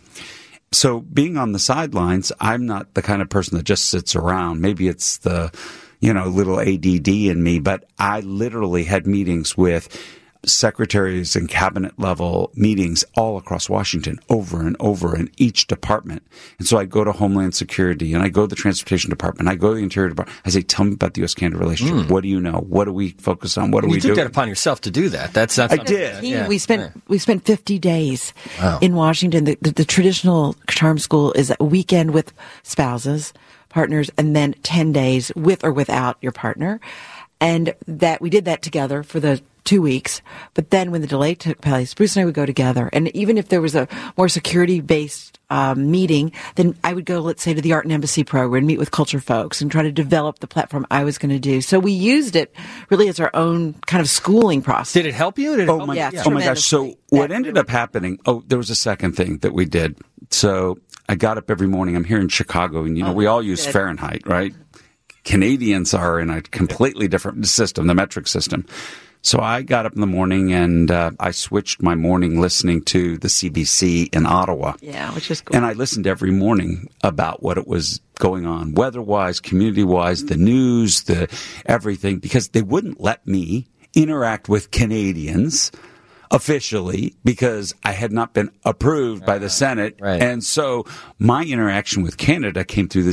So being on the sidelines, I'm not the kind of person that just sits around. Maybe it's the, little ADD in me, but I literally had meetings with secretaries and cabinet level meetings all across Washington over and over in each department. And so I go to Homeland Security and I go to the Transportation Department. I go to the Interior Department. I say, tell me about the U.S.-Canada relationship. What do you know? What do we focus on? What do we do? You took that upon yourself to do that. I did. Yeah. We spent 50 days in Washington. The traditional charm school is a weekend with spouses, partners, and then 10 days with or without your partner. And that we did that together for the 2 weeks. But then when the delay took place, Bruce and I would go together. And even if there was a more security-based meeting, then I would go, let's say, to the Art and Embassy program and meet with culture folks and try to develop the platform I was going to do. So we used it really as our own kind of schooling process. Did it help you? Oh my gosh. So what ended up happening, there was a second thing that we did. So I got up every morning. I'm here in Chicago, and, we all use Fahrenheit, right? Canadians are in a completely different system, the metric system. So I got up in the morning and I switched my morning listening to the CBC in Ottawa. Yeah, which is cool. And I listened every morning about what it was going on, weather-wise, community-wise, the news, the everything, because they wouldn't let me interact with Canadians officially because I had not been approved by the Senate. Right. And so my interaction with Canada came through the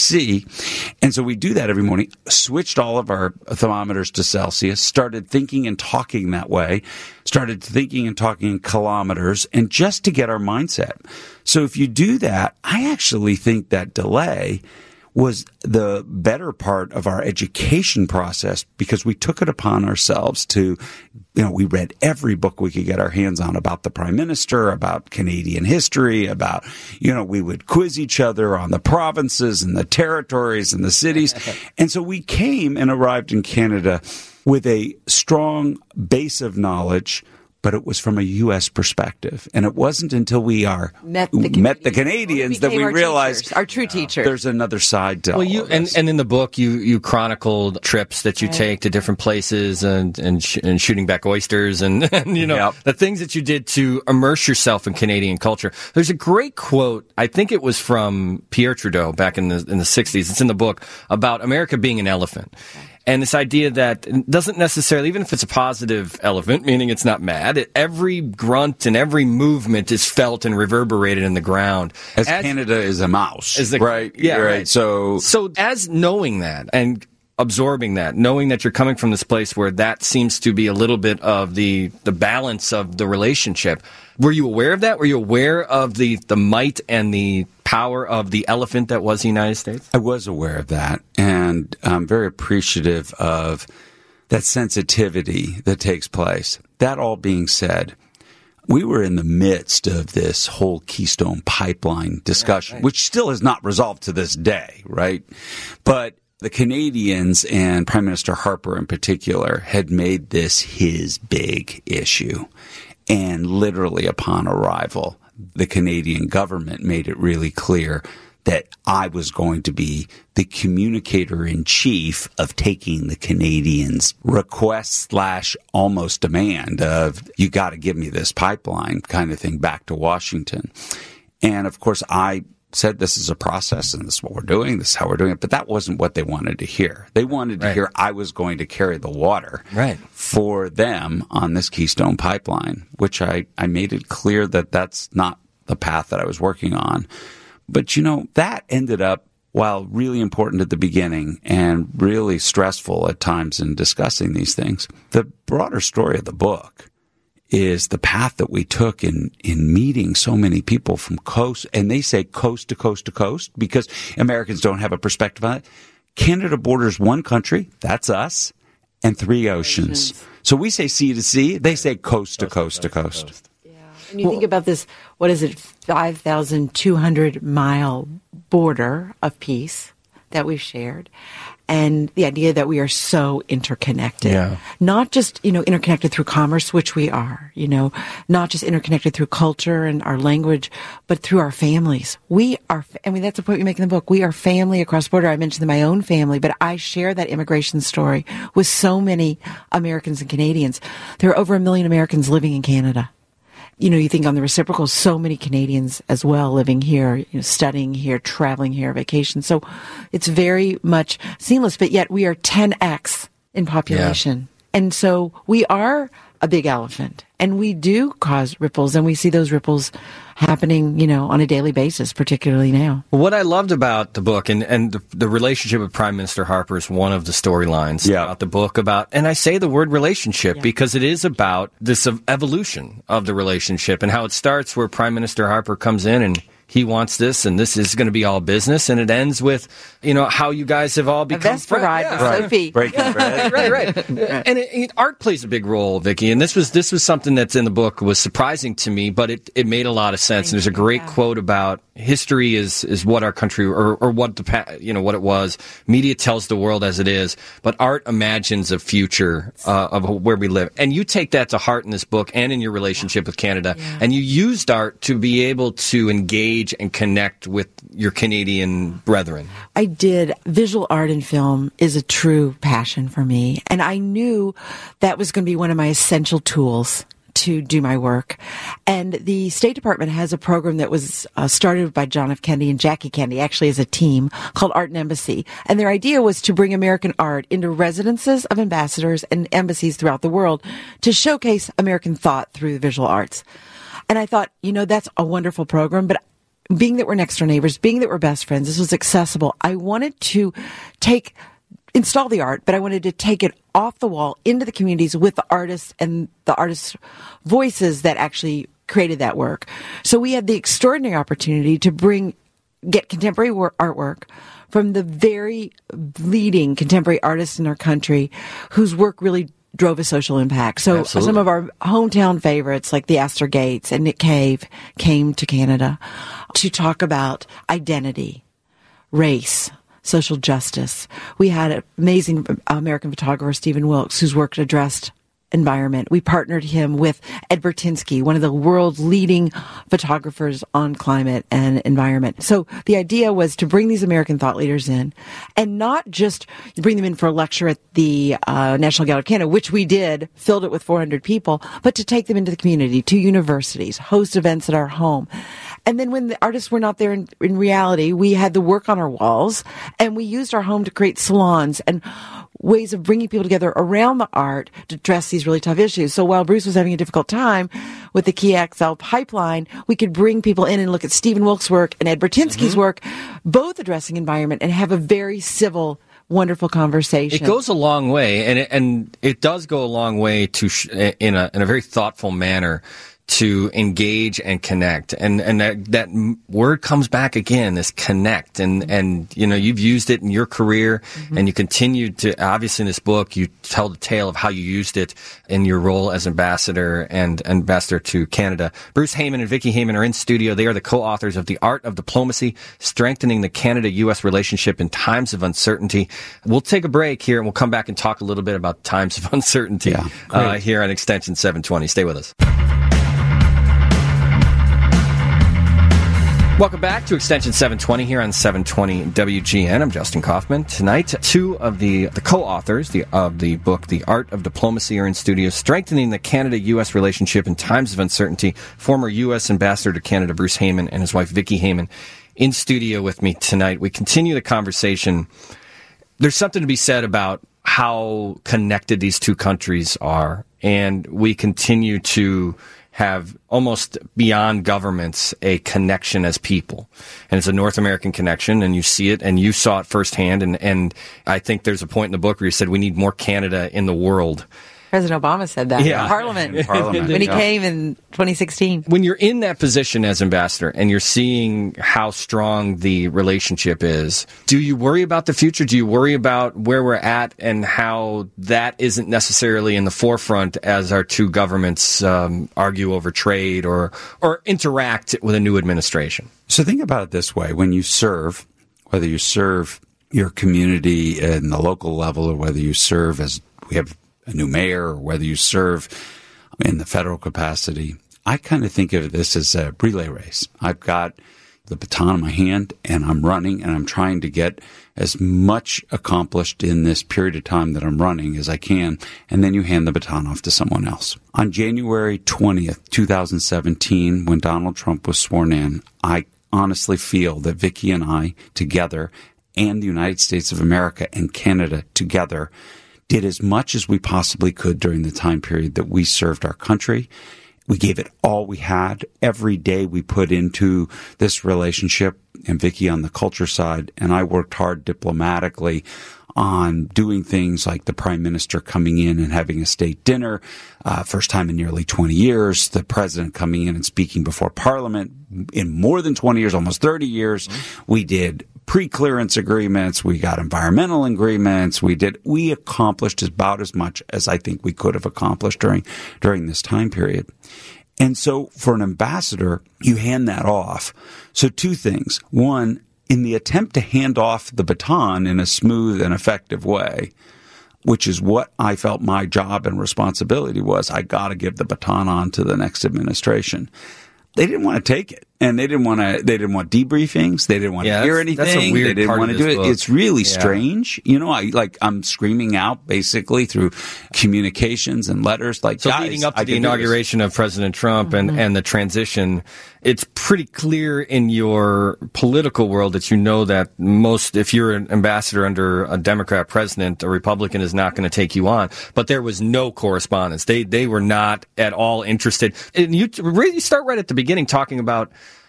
CBC. And so we do that every morning, switched all of our thermometers to Celsius, started thinking and talking that way, started thinking and talking in kilometers, and just to get our mindset. So if you do that, I actually think that delay was the better part of our education process because we took it upon ourselves to, we read every book we could get our hands on about the Prime Minister, about Canadian history, about, we would quiz each other on the provinces and the territories and the cities. And so we came and arrived in Canada with a strong base of knowledge, but it was from a U.S. perspective. And it wasn't until we met the Canadians that we realized our true teachers. There's another side to all of this. And in the book, you chronicled trips that you take to different places and shooting back oysters and the things that you did to immerse yourself in Canadian culture. There's a great quote, I think it was from Pierre Trudeau back in the 60s. It's in the book about America being an elephant. And this idea that it doesn't necessarily, even if it's a positive elephant, meaning it's not mad, every grunt and every movement is felt and reverberated in the ground. As Canada is a mouse, right? Yeah, right. So as knowing that and absorbing that, knowing that you're coming from this place where that seems to be a little bit of the balance of the relationship, were you aware of that? Were you aware of the might and the power of the elephant that was the United States? I was aware of that, and I'm very appreciative of that sensitivity that takes place. That all being said, we were in the midst of this whole Keystone Pipeline discussion, which still is not resolved to this day, right? But the Canadians and Prime Minister Harper in particular had made this his big issue. And literally upon arrival, the Canadian government made it really clear that I was going to be the communicator in chief of taking the Canadians' request / almost demand of, you got to give me this pipeline kind of thing back to Washington. And of course, I said this is a process and this is what we're doing, this is how we're doing it. But that wasn't what they wanted to hear. They wanted to hear I was going to carry the water for them on this Keystone Pipeline, which I made it clear that that's not the path that I was working on. But, that ended up, while really important at the beginning and really stressful at times in discussing these things, the broader story of the book is the path that we took in meeting so many people from coast, and they say coast to coast to coast because Americans don't have a perspective on it. Canada borders one country, that's us, and 3 oceans. So we say sea to sea, they say coast to coast to coast. And you think about this, 5,200 mile border of peace that we've shared, and the idea that we are so interconnected. Yeah. Not just, interconnected through commerce, which we are, not just interconnected through culture and our language, but through our families. We are, that's the point we make in the book. We are family across border. I mentioned my own family, but I share that immigration story with so many Americans and Canadians. There are over 1 million Americans living in Canada. You think on the reciprocal, so many Canadians as well living here, studying here, traveling here, vacation. So it's very much seamless, but yet we are 10x in population. Yeah. And so we are a big elephant, and we do cause ripples, and we see those ripples happening, on a daily basis, particularly now. What I loved about the book and the relationship with Prime Minister Harper is one of the storylines about the book and I say the word relationship because it is about this evolution of the relationship and how it starts where Prime Minister Harper comes in and he wants this, and this is going to be all business, and it ends with, how you guys have all become friends. Sophie. Breaking bread. right. And art plays a big role, Vicki, and this was something that's in the book was surprising to me, but it made a lot of sense. And there's a great quote about history is what our country or what what it was. Media tells the world as it is, but art imagines a future of where we live. And you take that to heart in this book and in your relationship with Canada, and you used art to be able to engage and connect with your Canadian brethren. I did. Visual art and film is a true passion for me, and I knew that was going to be one of my essential tools to do my work. And the State Department has a program that was started by John F. Kennedy and Jackie Kennedy, actually as a team, called Art and Embassy. And their idea was to bring American art into residences of ambassadors and embassies throughout the world to showcase American thought through the visual arts. And I thought, that's a wonderful program, but being that we're next door neighbors, being that we're best friends, this was accessible. I wanted to install the art, but I wanted to take it off the wall into the communities with the artists and the artists' voices that actually created that work. So we had the extraordinary opportunity to get contemporary artwork from the very leading contemporary artists in our country whose work really drove a social impact. So Absolutely. Some of our hometown favorites like the Astor Gates and Nick Cave came to Canada to talk about identity, race, social justice. We had an amazing American photographer, Stephen Wilkes, whose work addressed environment. We partnered him with Ed Bertinsky, one of the world's leading photographers on climate and environment. So the idea was to bring these American thought leaders in and not just bring them in for a lecture at the National Gallery of Canada, which we did, filled it with 400 people, but to take them into the community, to universities, host events at our home. And then when the artists were not there in reality, we had the work on our walls, and we used our home to create salons and ways of bringing people together around the art to address these really tough issues. So while Bruce was having a difficult time with the KeyXL pipeline, we could bring people in and look at Stephen Wilkes' work and Ed Bertinsky's work, both addressing environment, and have a very civil, wonderful conversation. It goes a long way, and it does go a long way to in a very thoughtful manner to engage and connect. And that word comes back again, this connect. And you've used it in your career, and you continue to, obviously in this book, you tell the tale of how you used it in your role as ambassador and ambassador to Canada. Bruce Heyman and Vicki Heyman are in studio. They are the co-authors of The Art of Diplomacy, Strengthening the Canada-U.S. Relationship in Times of Uncertainty. We'll take a break here, and we'll come back and talk a little bit about times of uncertainty here on Extension 720. Stay with us. Welcome back to Extension 720 here on 720 WGN. I'm Justin Kaufman. Tonight, two of the co-authors of the book, The Art of Diplomacy, are in studio, Strengthening the Canada-U.S. Relationship in Times of Uncertainty. Former U.S. Ambassador to Canada, Bruce Heyman, and his wife, Vicki Heyman, in studio with me tonight. We continue the conversation. There's something to be said about how connected these two countries are, and we continue to have almost beyond governments a connection as people. And it's a North American connection, and you see it, and you saw it firsthand. And I think there's a point in the book where you said we need more Canada in the world. President Obama said that in Parliament when he came in 2016. When you're in that position as ambassador and you're seeing how strong the relationship is, do you worry about the future? Do you worry about where we're at and how that isn't necessarily in the forefront as our two governments argue over trade or interact with a new administration? So think about it this way. When you serve, whether you serve your community in the local level, or whether you serve as we have a new mayor, or whether you serve in the federal capacity, I kind of think of this as a relay race. I've got the baton in my hand and I'm running and I'm trying to get as much accomplished in this period of time that I'm running as I can. And then you hand the baton off to someone else. On January 20th, 2017, when Donald Trump was sworn in, I honestly feel that Vicki and I together, and the United States of America and Canada together, did as much as we possibly could during the time period that we served our country. We gave it all we had. Every day we put into this relationship, and Vicki on the culture side, and I worked hard diplomatically on doing things like the Prime Minister coming in and having a state dinner, first time in nearly 20 years, the President coming in and speaking before Parliament in more than 20 years, almost 30 years. Mm-hmm. We did pre-clearance agreements. We got environmental agreements. We accomplished about as much as I think we could have accomplished during this time period. And so for an ambassador, you hand that off. So two things. One, in the attempt to hand off the baton in a smooth and effective way, which is what I felt my job and responsibility was, I got to give the baton on to the next administration. They didn't want to take it, and they didn't want debriefings. They didn't want to hear anything. That's a weird they didn't part want of to do this it. book. It's really strange. You know, I'm screaming out basically through communications and letters like, so guys, leading up to I the can do this. inauguration of President Trump and the transition, it's pretty clear in your political world that you know that if you're an ambassador under a Democrat president, a Republican is not going to take you on. But there was no correspondence. They were not at all interested. And you really start right at the beginning talking about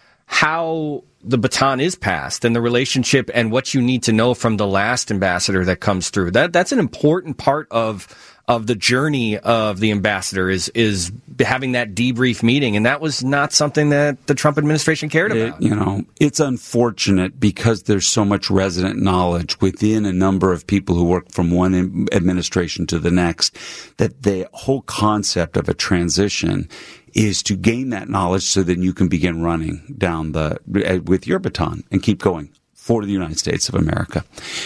how the baton is passed and the relationship and what you need to know from the last ambassador that comes through. That's an important part of the journey of the ambassador is having that debrief meeting. And that was not something that the Trump administration cared about. It's unfortunate because there's so much resident knowledge within a number of people who work from one administration to the next, that the whole concept of a transition is to gain that knowledge so that you can begin running down with your baton and keep going for the United States of America.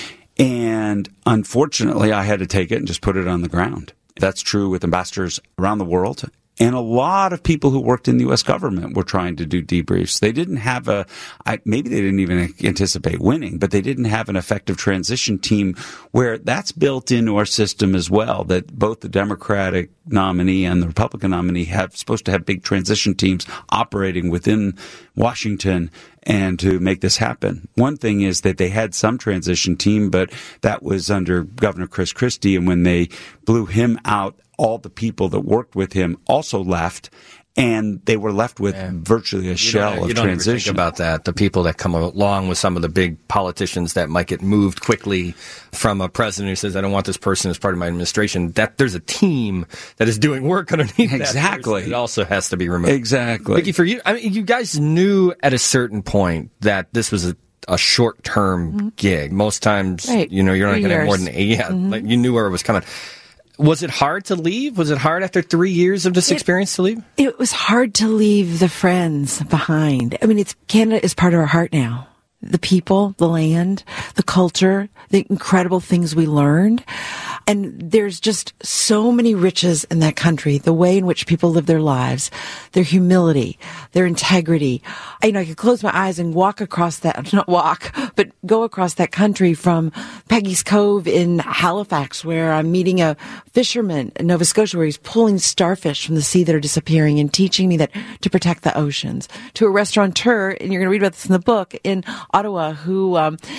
And unfortunately, I had to take it and just put it on the ground. That's true with ambassadors around the world. And a lot of people who worked in the U.S. government were trying to do debriefs. They didn't have maybe they didn't even anticipate winning, but they didn't have an effective transition team where that's built into our system as well, that both the Democratic nominee and the Republican nominee supposed to have big transition teams operating within Washington and to make this happen. One thing is that they had some transition team, but that was under Governor Chris Christie, and when they blew him out, all the people that worked with him also left, and they were left with virtually a shell of transition. You don't even think about that. The people that come along with some of the big politicians that might get moved quickly from a president who says, I don't want this person as part of my administration, that there's a team that is doing work underneath exactly. that person. It also has to be removed. Exactly. Vicki, for you, you guys knew at a certain point that this was a short-term gig. Most times, you're not going to have more than like you knew where it was coming. Was it hard to leave? Was it hard after 3 years of this experience to leave? It was hard to leave the friends behind. Canada is part of our heart now. The people, the land, the culture, the incredible things we learned. And there's just so many riches in that country, the way in which people live their lives, their humility, their integrity. I could close my eyes and walk across but go across that country from Peggy's Cove in Halifax, where I'm meeting a fisherman in Nova Scotia where he's pulling starfish from the sea that are disappearing and teaching me that to protect the oceans, to a restaurateur, and you're going to read about this in the book, in Ottawa, who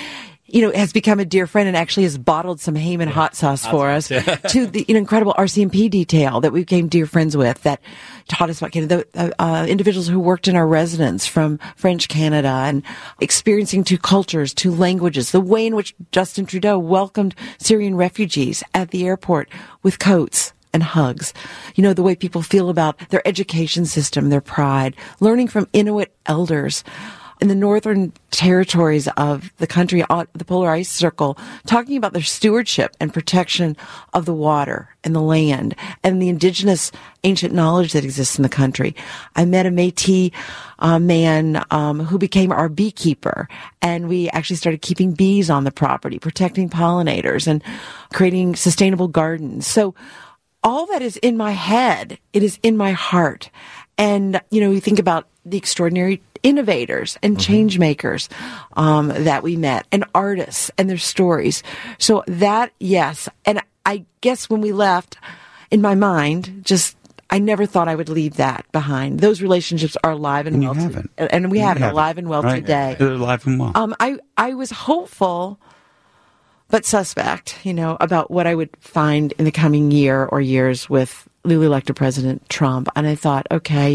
has become a dear friend and actually has bottled some Heyman hot sauce for us, to the incredible RCMP detail that we became dear friends with that taught us about Canada, the individuals who worked in our residence from French Canada and experiencing two cultures, two languages, the way in which Justin Trudeau welcomed Syrian refugees at the airport with coats and hugs. The way people feel about their education system, their pride, learning from Inuit elders. in the northern territories of the country, the polar ice circle, talking about their stewardship and protection of the water and the land and the indigenous ancient knowledge that exists in the country. I met a Métis man who became our beekeeper, and we actually started keeping bees on the property, protecting pollinators, and creating sustainable gardens. So all that is in my head. It is in my heart. And, you think about the extraordinary innovators and change makers that we met, and artists and their stories. So that, yes. And I guess when we left, in my mind, I never thought I would leave that behind. Those relationships are alive and well. And we have it alive and well today. They're alive and well. I was hopeful, but suspect, about what I would find in the coming year or years with newly elected President Trump. And I thought, okay,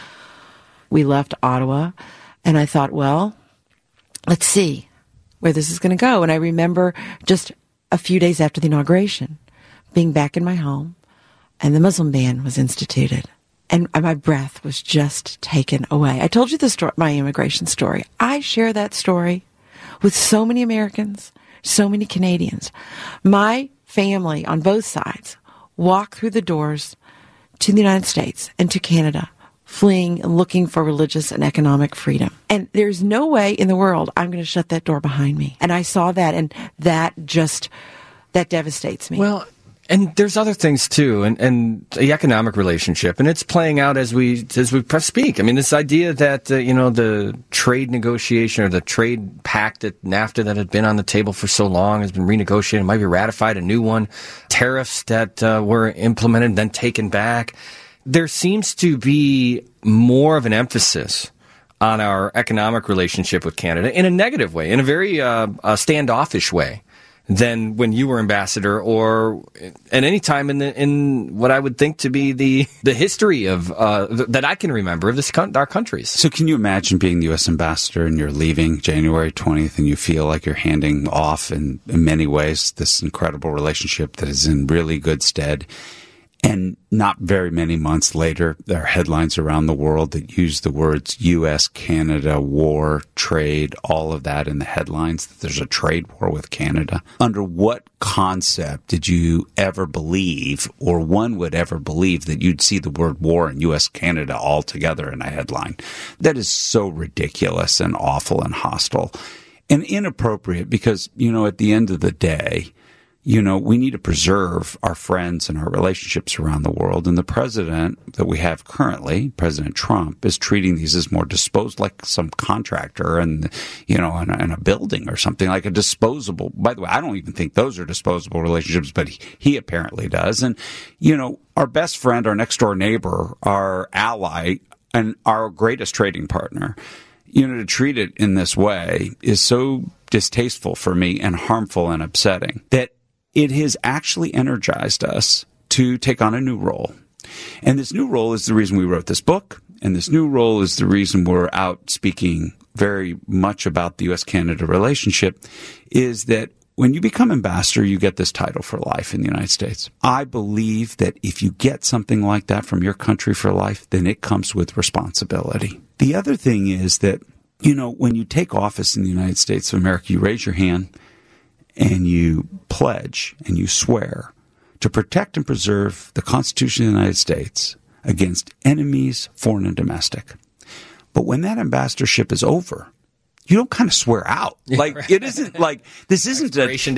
we left Ottawa, and I thought, well, let's see where this is going to go. And I remember just a few days after the inauguration, being back in my home, and the Muslim ban was instituted. And my breath was just taken away. I told you the story, my immigration story. I share that story with so many Americans, so many Canadians. My family on both sides walked through the doors to the United States and to Canada, fleeing and looking for religious and economic freedom. And there's no way in the world I'm going to shut that door behind me. And I saw that, and that devastates me. Well, and there's other things too, and the economic relationship, and it's playing out as we speak. I mean, this idea that the trade negotiation or the trade pact at NAFTA that had been on the table for so long has been renegotiated, might be ratified, a new one, tariffs that were implemented and then taken back. There seems to be more of an emphasis on our economic relationship with Canada in a negative way, in a very standoffish way, than when you were ambassador, or at any time in what I would think to be the history of that I can remember of our countries. So can you imagine being the U.S. ambassador and you're leaving January 20th and you feel like you're handing off in many ways this incredible relationship that is in really good stead? And not very many months later, there are headlines around the world that use the words U.S., Canada, war, trade, all of that in the headlines, that there's a trade war with Canada. Under what concept did you ever believe, or one would ever believe, that you'd see the word war and U.S., Canada all together in a headline? That is so ridiculous and awful and hostile and inappropriate because, at the end of the day, we need to preserve our friends and our relationships around the world. And the president that we have currently, President Trump, is treating these as more disposed, like some contractor and, in a building or something, like a disposable. By the way, I don't even think those are disposable relationships, but he apparently does. And, our best friend, our next door neighbor, our ally, and our greatest trading partner, to treat it in this way is so distasteful for me and harmful and upsetting that it has actually energized us to take on a new role. And this new role is the reason we wrote this book. And this new role is the reason we're out speaking very much about the U.S.-Canada relationship, is that when you become ambassador, you get this title for life in the United States. I believe that if you get something like that from your country for life, then it comes with responsibility. The other thing is that, when you take office in the United States of America, you raise your hand and you pledge and you swear to protect and preserve the Constitution of the United States against enemies, foreign and domestic. But when that ambassadorship is over, you don't kind of swear out. Like, it isn't like, this isn't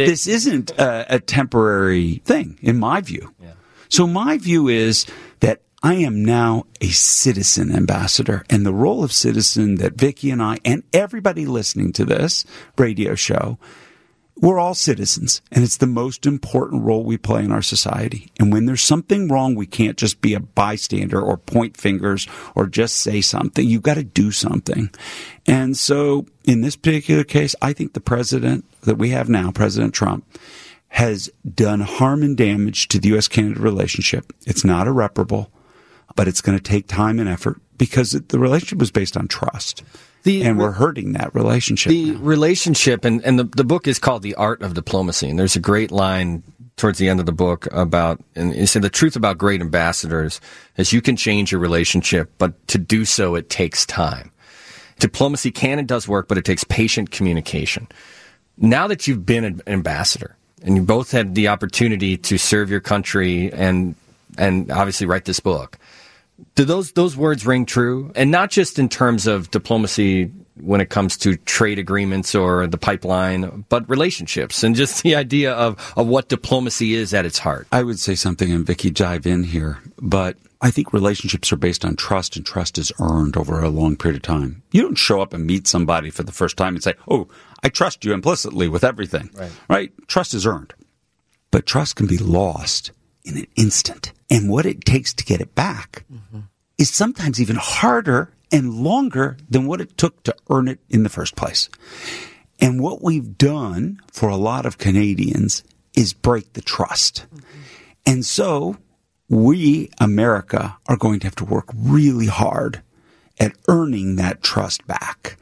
a temporary thing, in my view. Yeah. So my view is that I am now a citizen ambassador, and the role of citizen that Vicki and I and everybody listening to this radio show, we're all citizens, and it's the most important role we play in our society. And when there's something wrong, we can't just be a bystander or point fingers or just say something. You've got to do something. And so in this particular case, I think the president that we have now, President Trump, has done harm and damage to the U.S.-Canada relationship. It's not irreparable, but it's going to take time and effort because the relationship was based on trust. And we're hurting that relationship. The relationship, and the book is called The Art of Diplomacy. And there's a great line towards the end of the book about, and it said, the truth about great ambassadors is you can change your relationship, but to do so, it takes time. Diplomacy can and does work, but it takes patient communication. Now that you've been an ambassador and you both had the opportunity to serve your country and obviously write this book, do those words ring true? And not just in terms of diplomacy when it comes to trade agreements or the pipeline, but relationships and just the idea of what diplomacy is at its heart. I would say something, and Vicky, dive in here, but I think relationships are based on trust, and trust is earned over a long period of time. You don't show up and meet somebody for the first time and say, oh, I trust you implicitly with everything, right? Trust is earned. But trust can be lost in an instant. And what it takes to get it back is sometimes even harder and longer than what it took to earn it in the first place. And what we've done for a lot of Canadians is break the trust. And so we, America, are going to have to work really hard at earning that trust back.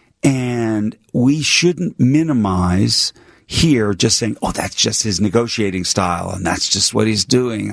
And we shouldn't minimize here just saying, oh, that's just his negotiating style and that's just what he's doing.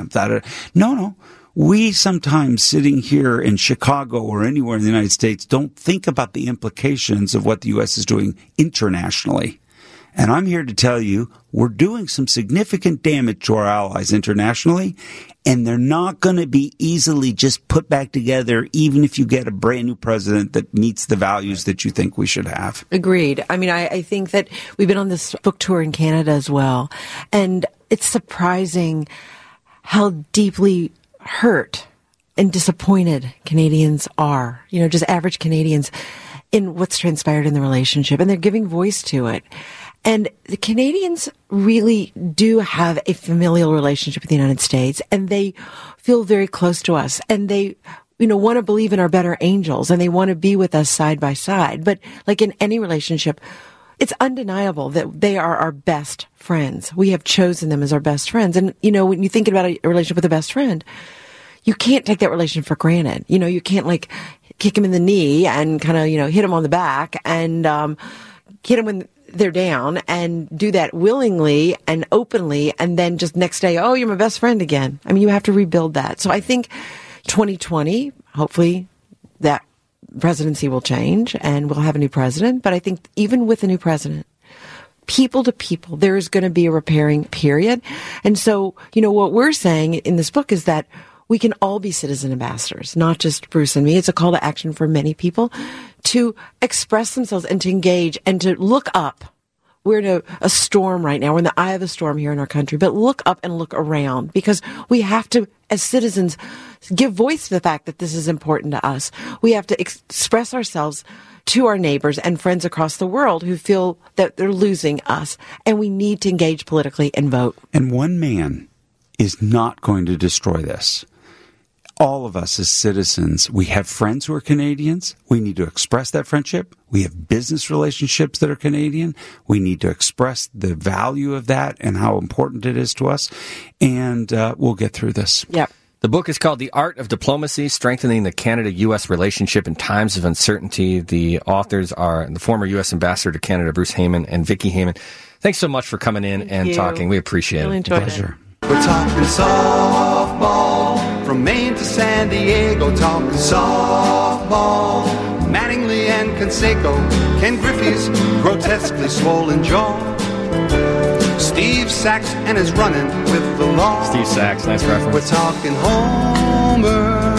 No. We sometimes sitting here in Chicago or anywhere in the United States don't think about the implications of what the U.S. is doing internationally. And I'm here to tell you we're doing some significant damage to our allies internationally, and they're not going to be easily just put back together even if you get a brand new president that meets the values that you think we should have. Agreed. I mean, I think that we've been on this book tour in Canada as well, and it's surprising how deeply hurt and disappointed Canadians are, just average Canadians, in what's transpired in the relationship, and they're giving voice to it. And the Canadians really do have a familial relationship with the United States, and they feel very close to us, and they, want to believe in our better angels, and they want to be with us side by side. But like in any relationship, it's undeniable that they are our best friends. We have chosen them as our best friends. And, when you think about a relationship with a best friend, you can't take that relationship for granted. You can't kick him in the knee and kind of, hit him on the back and, hit him when they're down and do that willingly and openly. And then just next day, oh, you're my best friend again. I mean, you have to rebuild that. So I think 2020, hopefully that presidency will change and we'll have a new president. But I think even with a new president, people to people, there is going to be a repairing period. And so, what we're saying in this book is that we can all be citizen ambassadors, not just Bruce and me. It's a call to action for many people to express themselves and to engage and to look up. We're in a storm right now. We're in the eye of a storm here in our country, but look up and look around because we have to, as citizens, give voice to the fact that this is important to us. We have to express ourselves to our neighbors and friends across the world who feel that they're losing us, and we need to engage politically and vote. And one man is not going to destroy this. All of us as citizens, we have friends who are Canadians. We need to express that friendship. We have business relationships that are Canadian. We need to express the value of that and how important it is to us. And we'll get through this. Yep. The book is called The Art of Diplomacy, Strengthening the Canada-U.S. Relationship in Times of Uncertainty. The authors are the former U.S. Ambassador to Canada, Bruce Heyman, and Vicki Heyman. Thanks so much for coming in and talking. We appreciate it. Pleasure. We're talking softball, from Maine to San Diego, talking softball. Mattingly and Canseco, Ken Griffey's grotesquely swollen jaw. Steve Sachs and his running with the law. Steve Sachs, nice reference. We're talking Homer,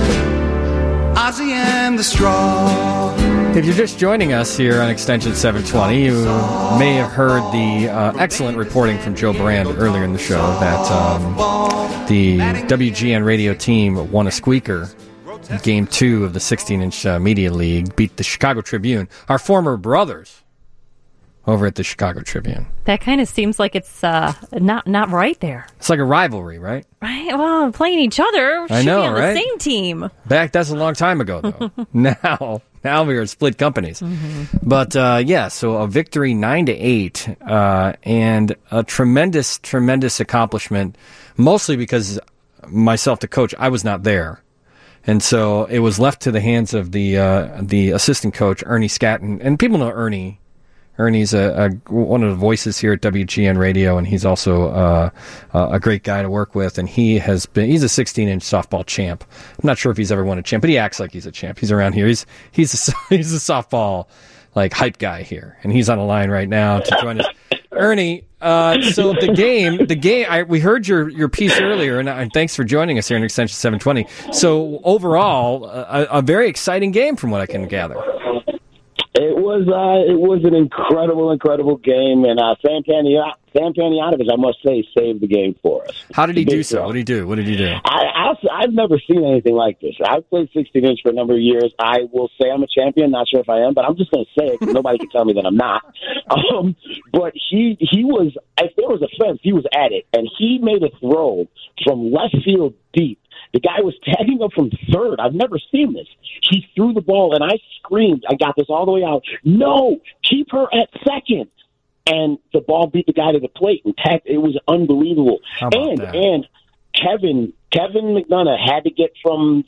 Ozzie and the Straw. If you're just joining us here on Extension 720, you may have heard the excellent reporting from Joe Brand earlier in the show that the WGN radio team won a squeaker in Game 2 of the 16-inch Media League, beat the Chicago Tribune, our former brothers over at the Chicago Tribune. That kind of seems like it's not right there. It's like a rivalry, right? Right. Well, playing each other. I know, be on right? The same team. That's a long time ago, though. Now we are split companies. Mm-hmm. But so a victory 9-8, and a tremendous accomplishment. Mostly because myself, the coach, I was not there. And so it was left to the hands of the assistant coach, Ernie Scatton. And people know Ernie Ernie's one of the voices here at WGN Radio, and he's also a great guy to work with. And he's a 16-inch softball champ. I'm not sure if he's ever won a champ, but he acts like he's a champ. He's around here. He's a softball like hype guy here, and he's on the line right now to join us. Ernie, so the game. We heard your piece earlier, and thanks for joining us here in Extension 720. So overall, a very exciting game from what I can gather. It was an incredible game, and Sam Panayotovich, I must say, saved the game for us. How did he do so? What did he do? I've never seen anything like this. I've played 16-inch for a number of years. I will say I'm a champion. Not sure if I am, but I'm just going to say it because nobody can tell me that I'm not. But he was, if there was a fence, he was at it, and he made a throw from left field deep. The guy was tagging up from third. I've never seen this. He threw the ball, and I screamed, I got this all the way out. No, keep her at second. And the ball beat the guy to the plate and tagged. It was unbelievable. And Kevin McDonough had to get from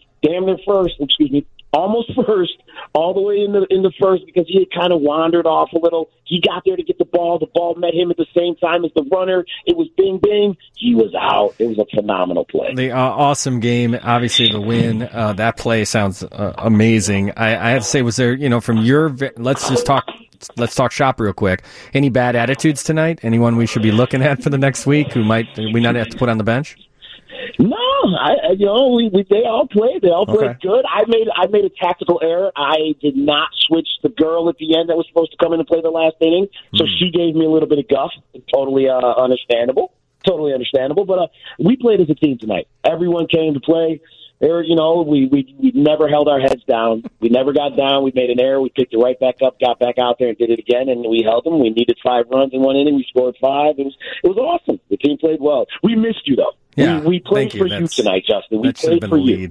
almost first, all the way in the first because he had kind of wandered off a little. He got there to get the ball. The ball met him at the same time as the runner. It was bing, bing. He was out. It was a phenomenal play. The awesome game, obviously the win. That play sounds amazing. I have to say, was there, from your, let's talk shop real quick. Any bad attitudes tonight? Anyone we should be looking at for the next week who we not have to put on the bench? No, they all played. They all played good. I made a tactical error. I did not switch the girl at the end that was supposed to come in and play the last inning, so she gave me a little bit of guff. Totally understandable. But we played as a team tonight. Everyone came to play. There, we never held our heads down. We never got down. We made an error. We picked it right back up, got back out there, and did it again. And we held them. We needed 5 runs in one inning. We scored 5. It was awesome. The team played well. We missed you though. Yeah, we played for you tonight, Justin. We played for you.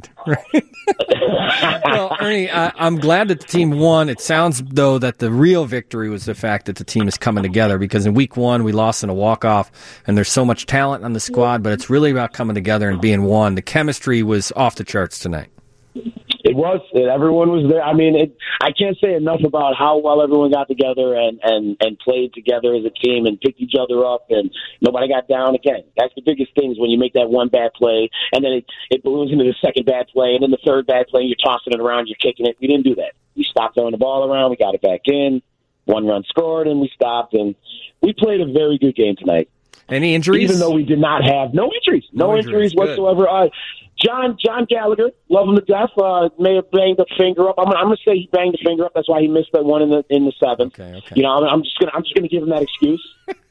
Well, Ernie, I'm glad that the team won. It sounds, though, that the real victory was the fact that the team is coming together, because in week 1 we lost in a walk-off, and there's so much talent on the squad, but it's really about coming together and being one. The chemistry was off the charts tonight. It was. Everyone was there. I mean, I can't say enough about how well everyone got together and played together as a team and picked each other up, and nobody got down again. That's the biggest thing, is when you make that one bad play, and then it balloons into the second bad play, and then the third bad play, and you're tossing it around, you're kicking it. We didn't do that. We stopped throwing the ball around. We got it back in. 1 run scored, and we stopped, and we played a very good game tonight. Any injuries? Even though we did not have no injuries whatsoever. John Gallagher, love him to death. May have banged a finger up. I'm gonna say he banged a finger up. That's why he missed that one in the 7th. Okay. I'm just gonna give him that excuse.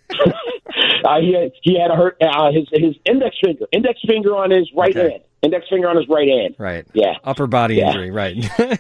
He had a hurt his index finger on his right hand. Index finger on his right hand. Right. Yeah. Upper body injury. Right.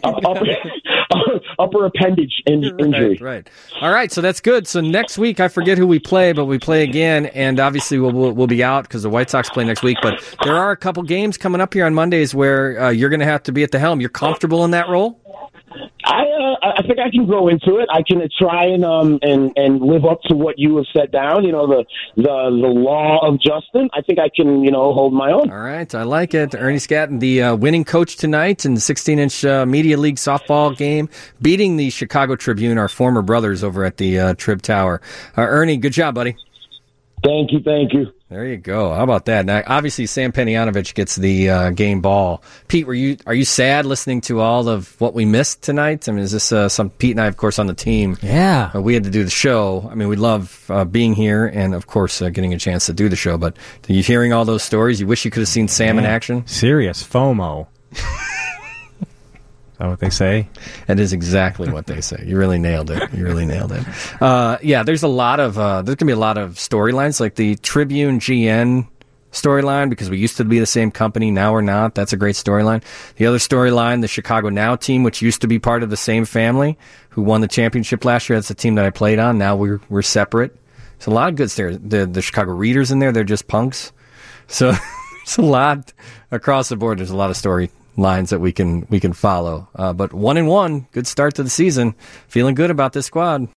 upper appendage injury. Right. All right. So that's good. So next week, I forget who we play, but we play again, and obviously we'll be out because the White Sox play next week. But there are a couple games coming up here on Mondays where you're going to have to be at the helm. You're comfortable in that role? I think I can grow into it. I can try and live up to what you have set down. The law of Justin. I think I can hold my own. All right, I like it. Ernie Scatton, the winning coach tonight in the 16-inch Media League softball game, beating the Chicago Tribune, our former brothers over at the Trib Tower. Ernie, good job, buddy. Thank you. There you go. How about that? Now, obviously, Sam Panayotovich gets the game ball. Pete, are you sad listening to all of what we missed tonight? I mean, is this Pete and I, of course, on the team? Yeah. We had to do the show. I mean, we love being here and, of course, getting a chance to do the show. But are you hearing all those stories? You wish you could have seen Sam in action? Serious FOMO. Is that what they say? That is exactly what they say. You really nailed it. Yeah, there's going to be a lot of storylines, like the Tribune GN storyline, because we used to be the same company, now we're not. That's a great storyline. The other storyline, the Chicago Now team, which used to be part of the same family, who won the championship last year. That's the team that I played on. Now we're separate. There's a lot of good there. The Chicago Readers in there, they're just punks. So it's a lot across the board. There's a lot of storylines that we can follow. But 1-1, good start to the season. Feeling good about this squad.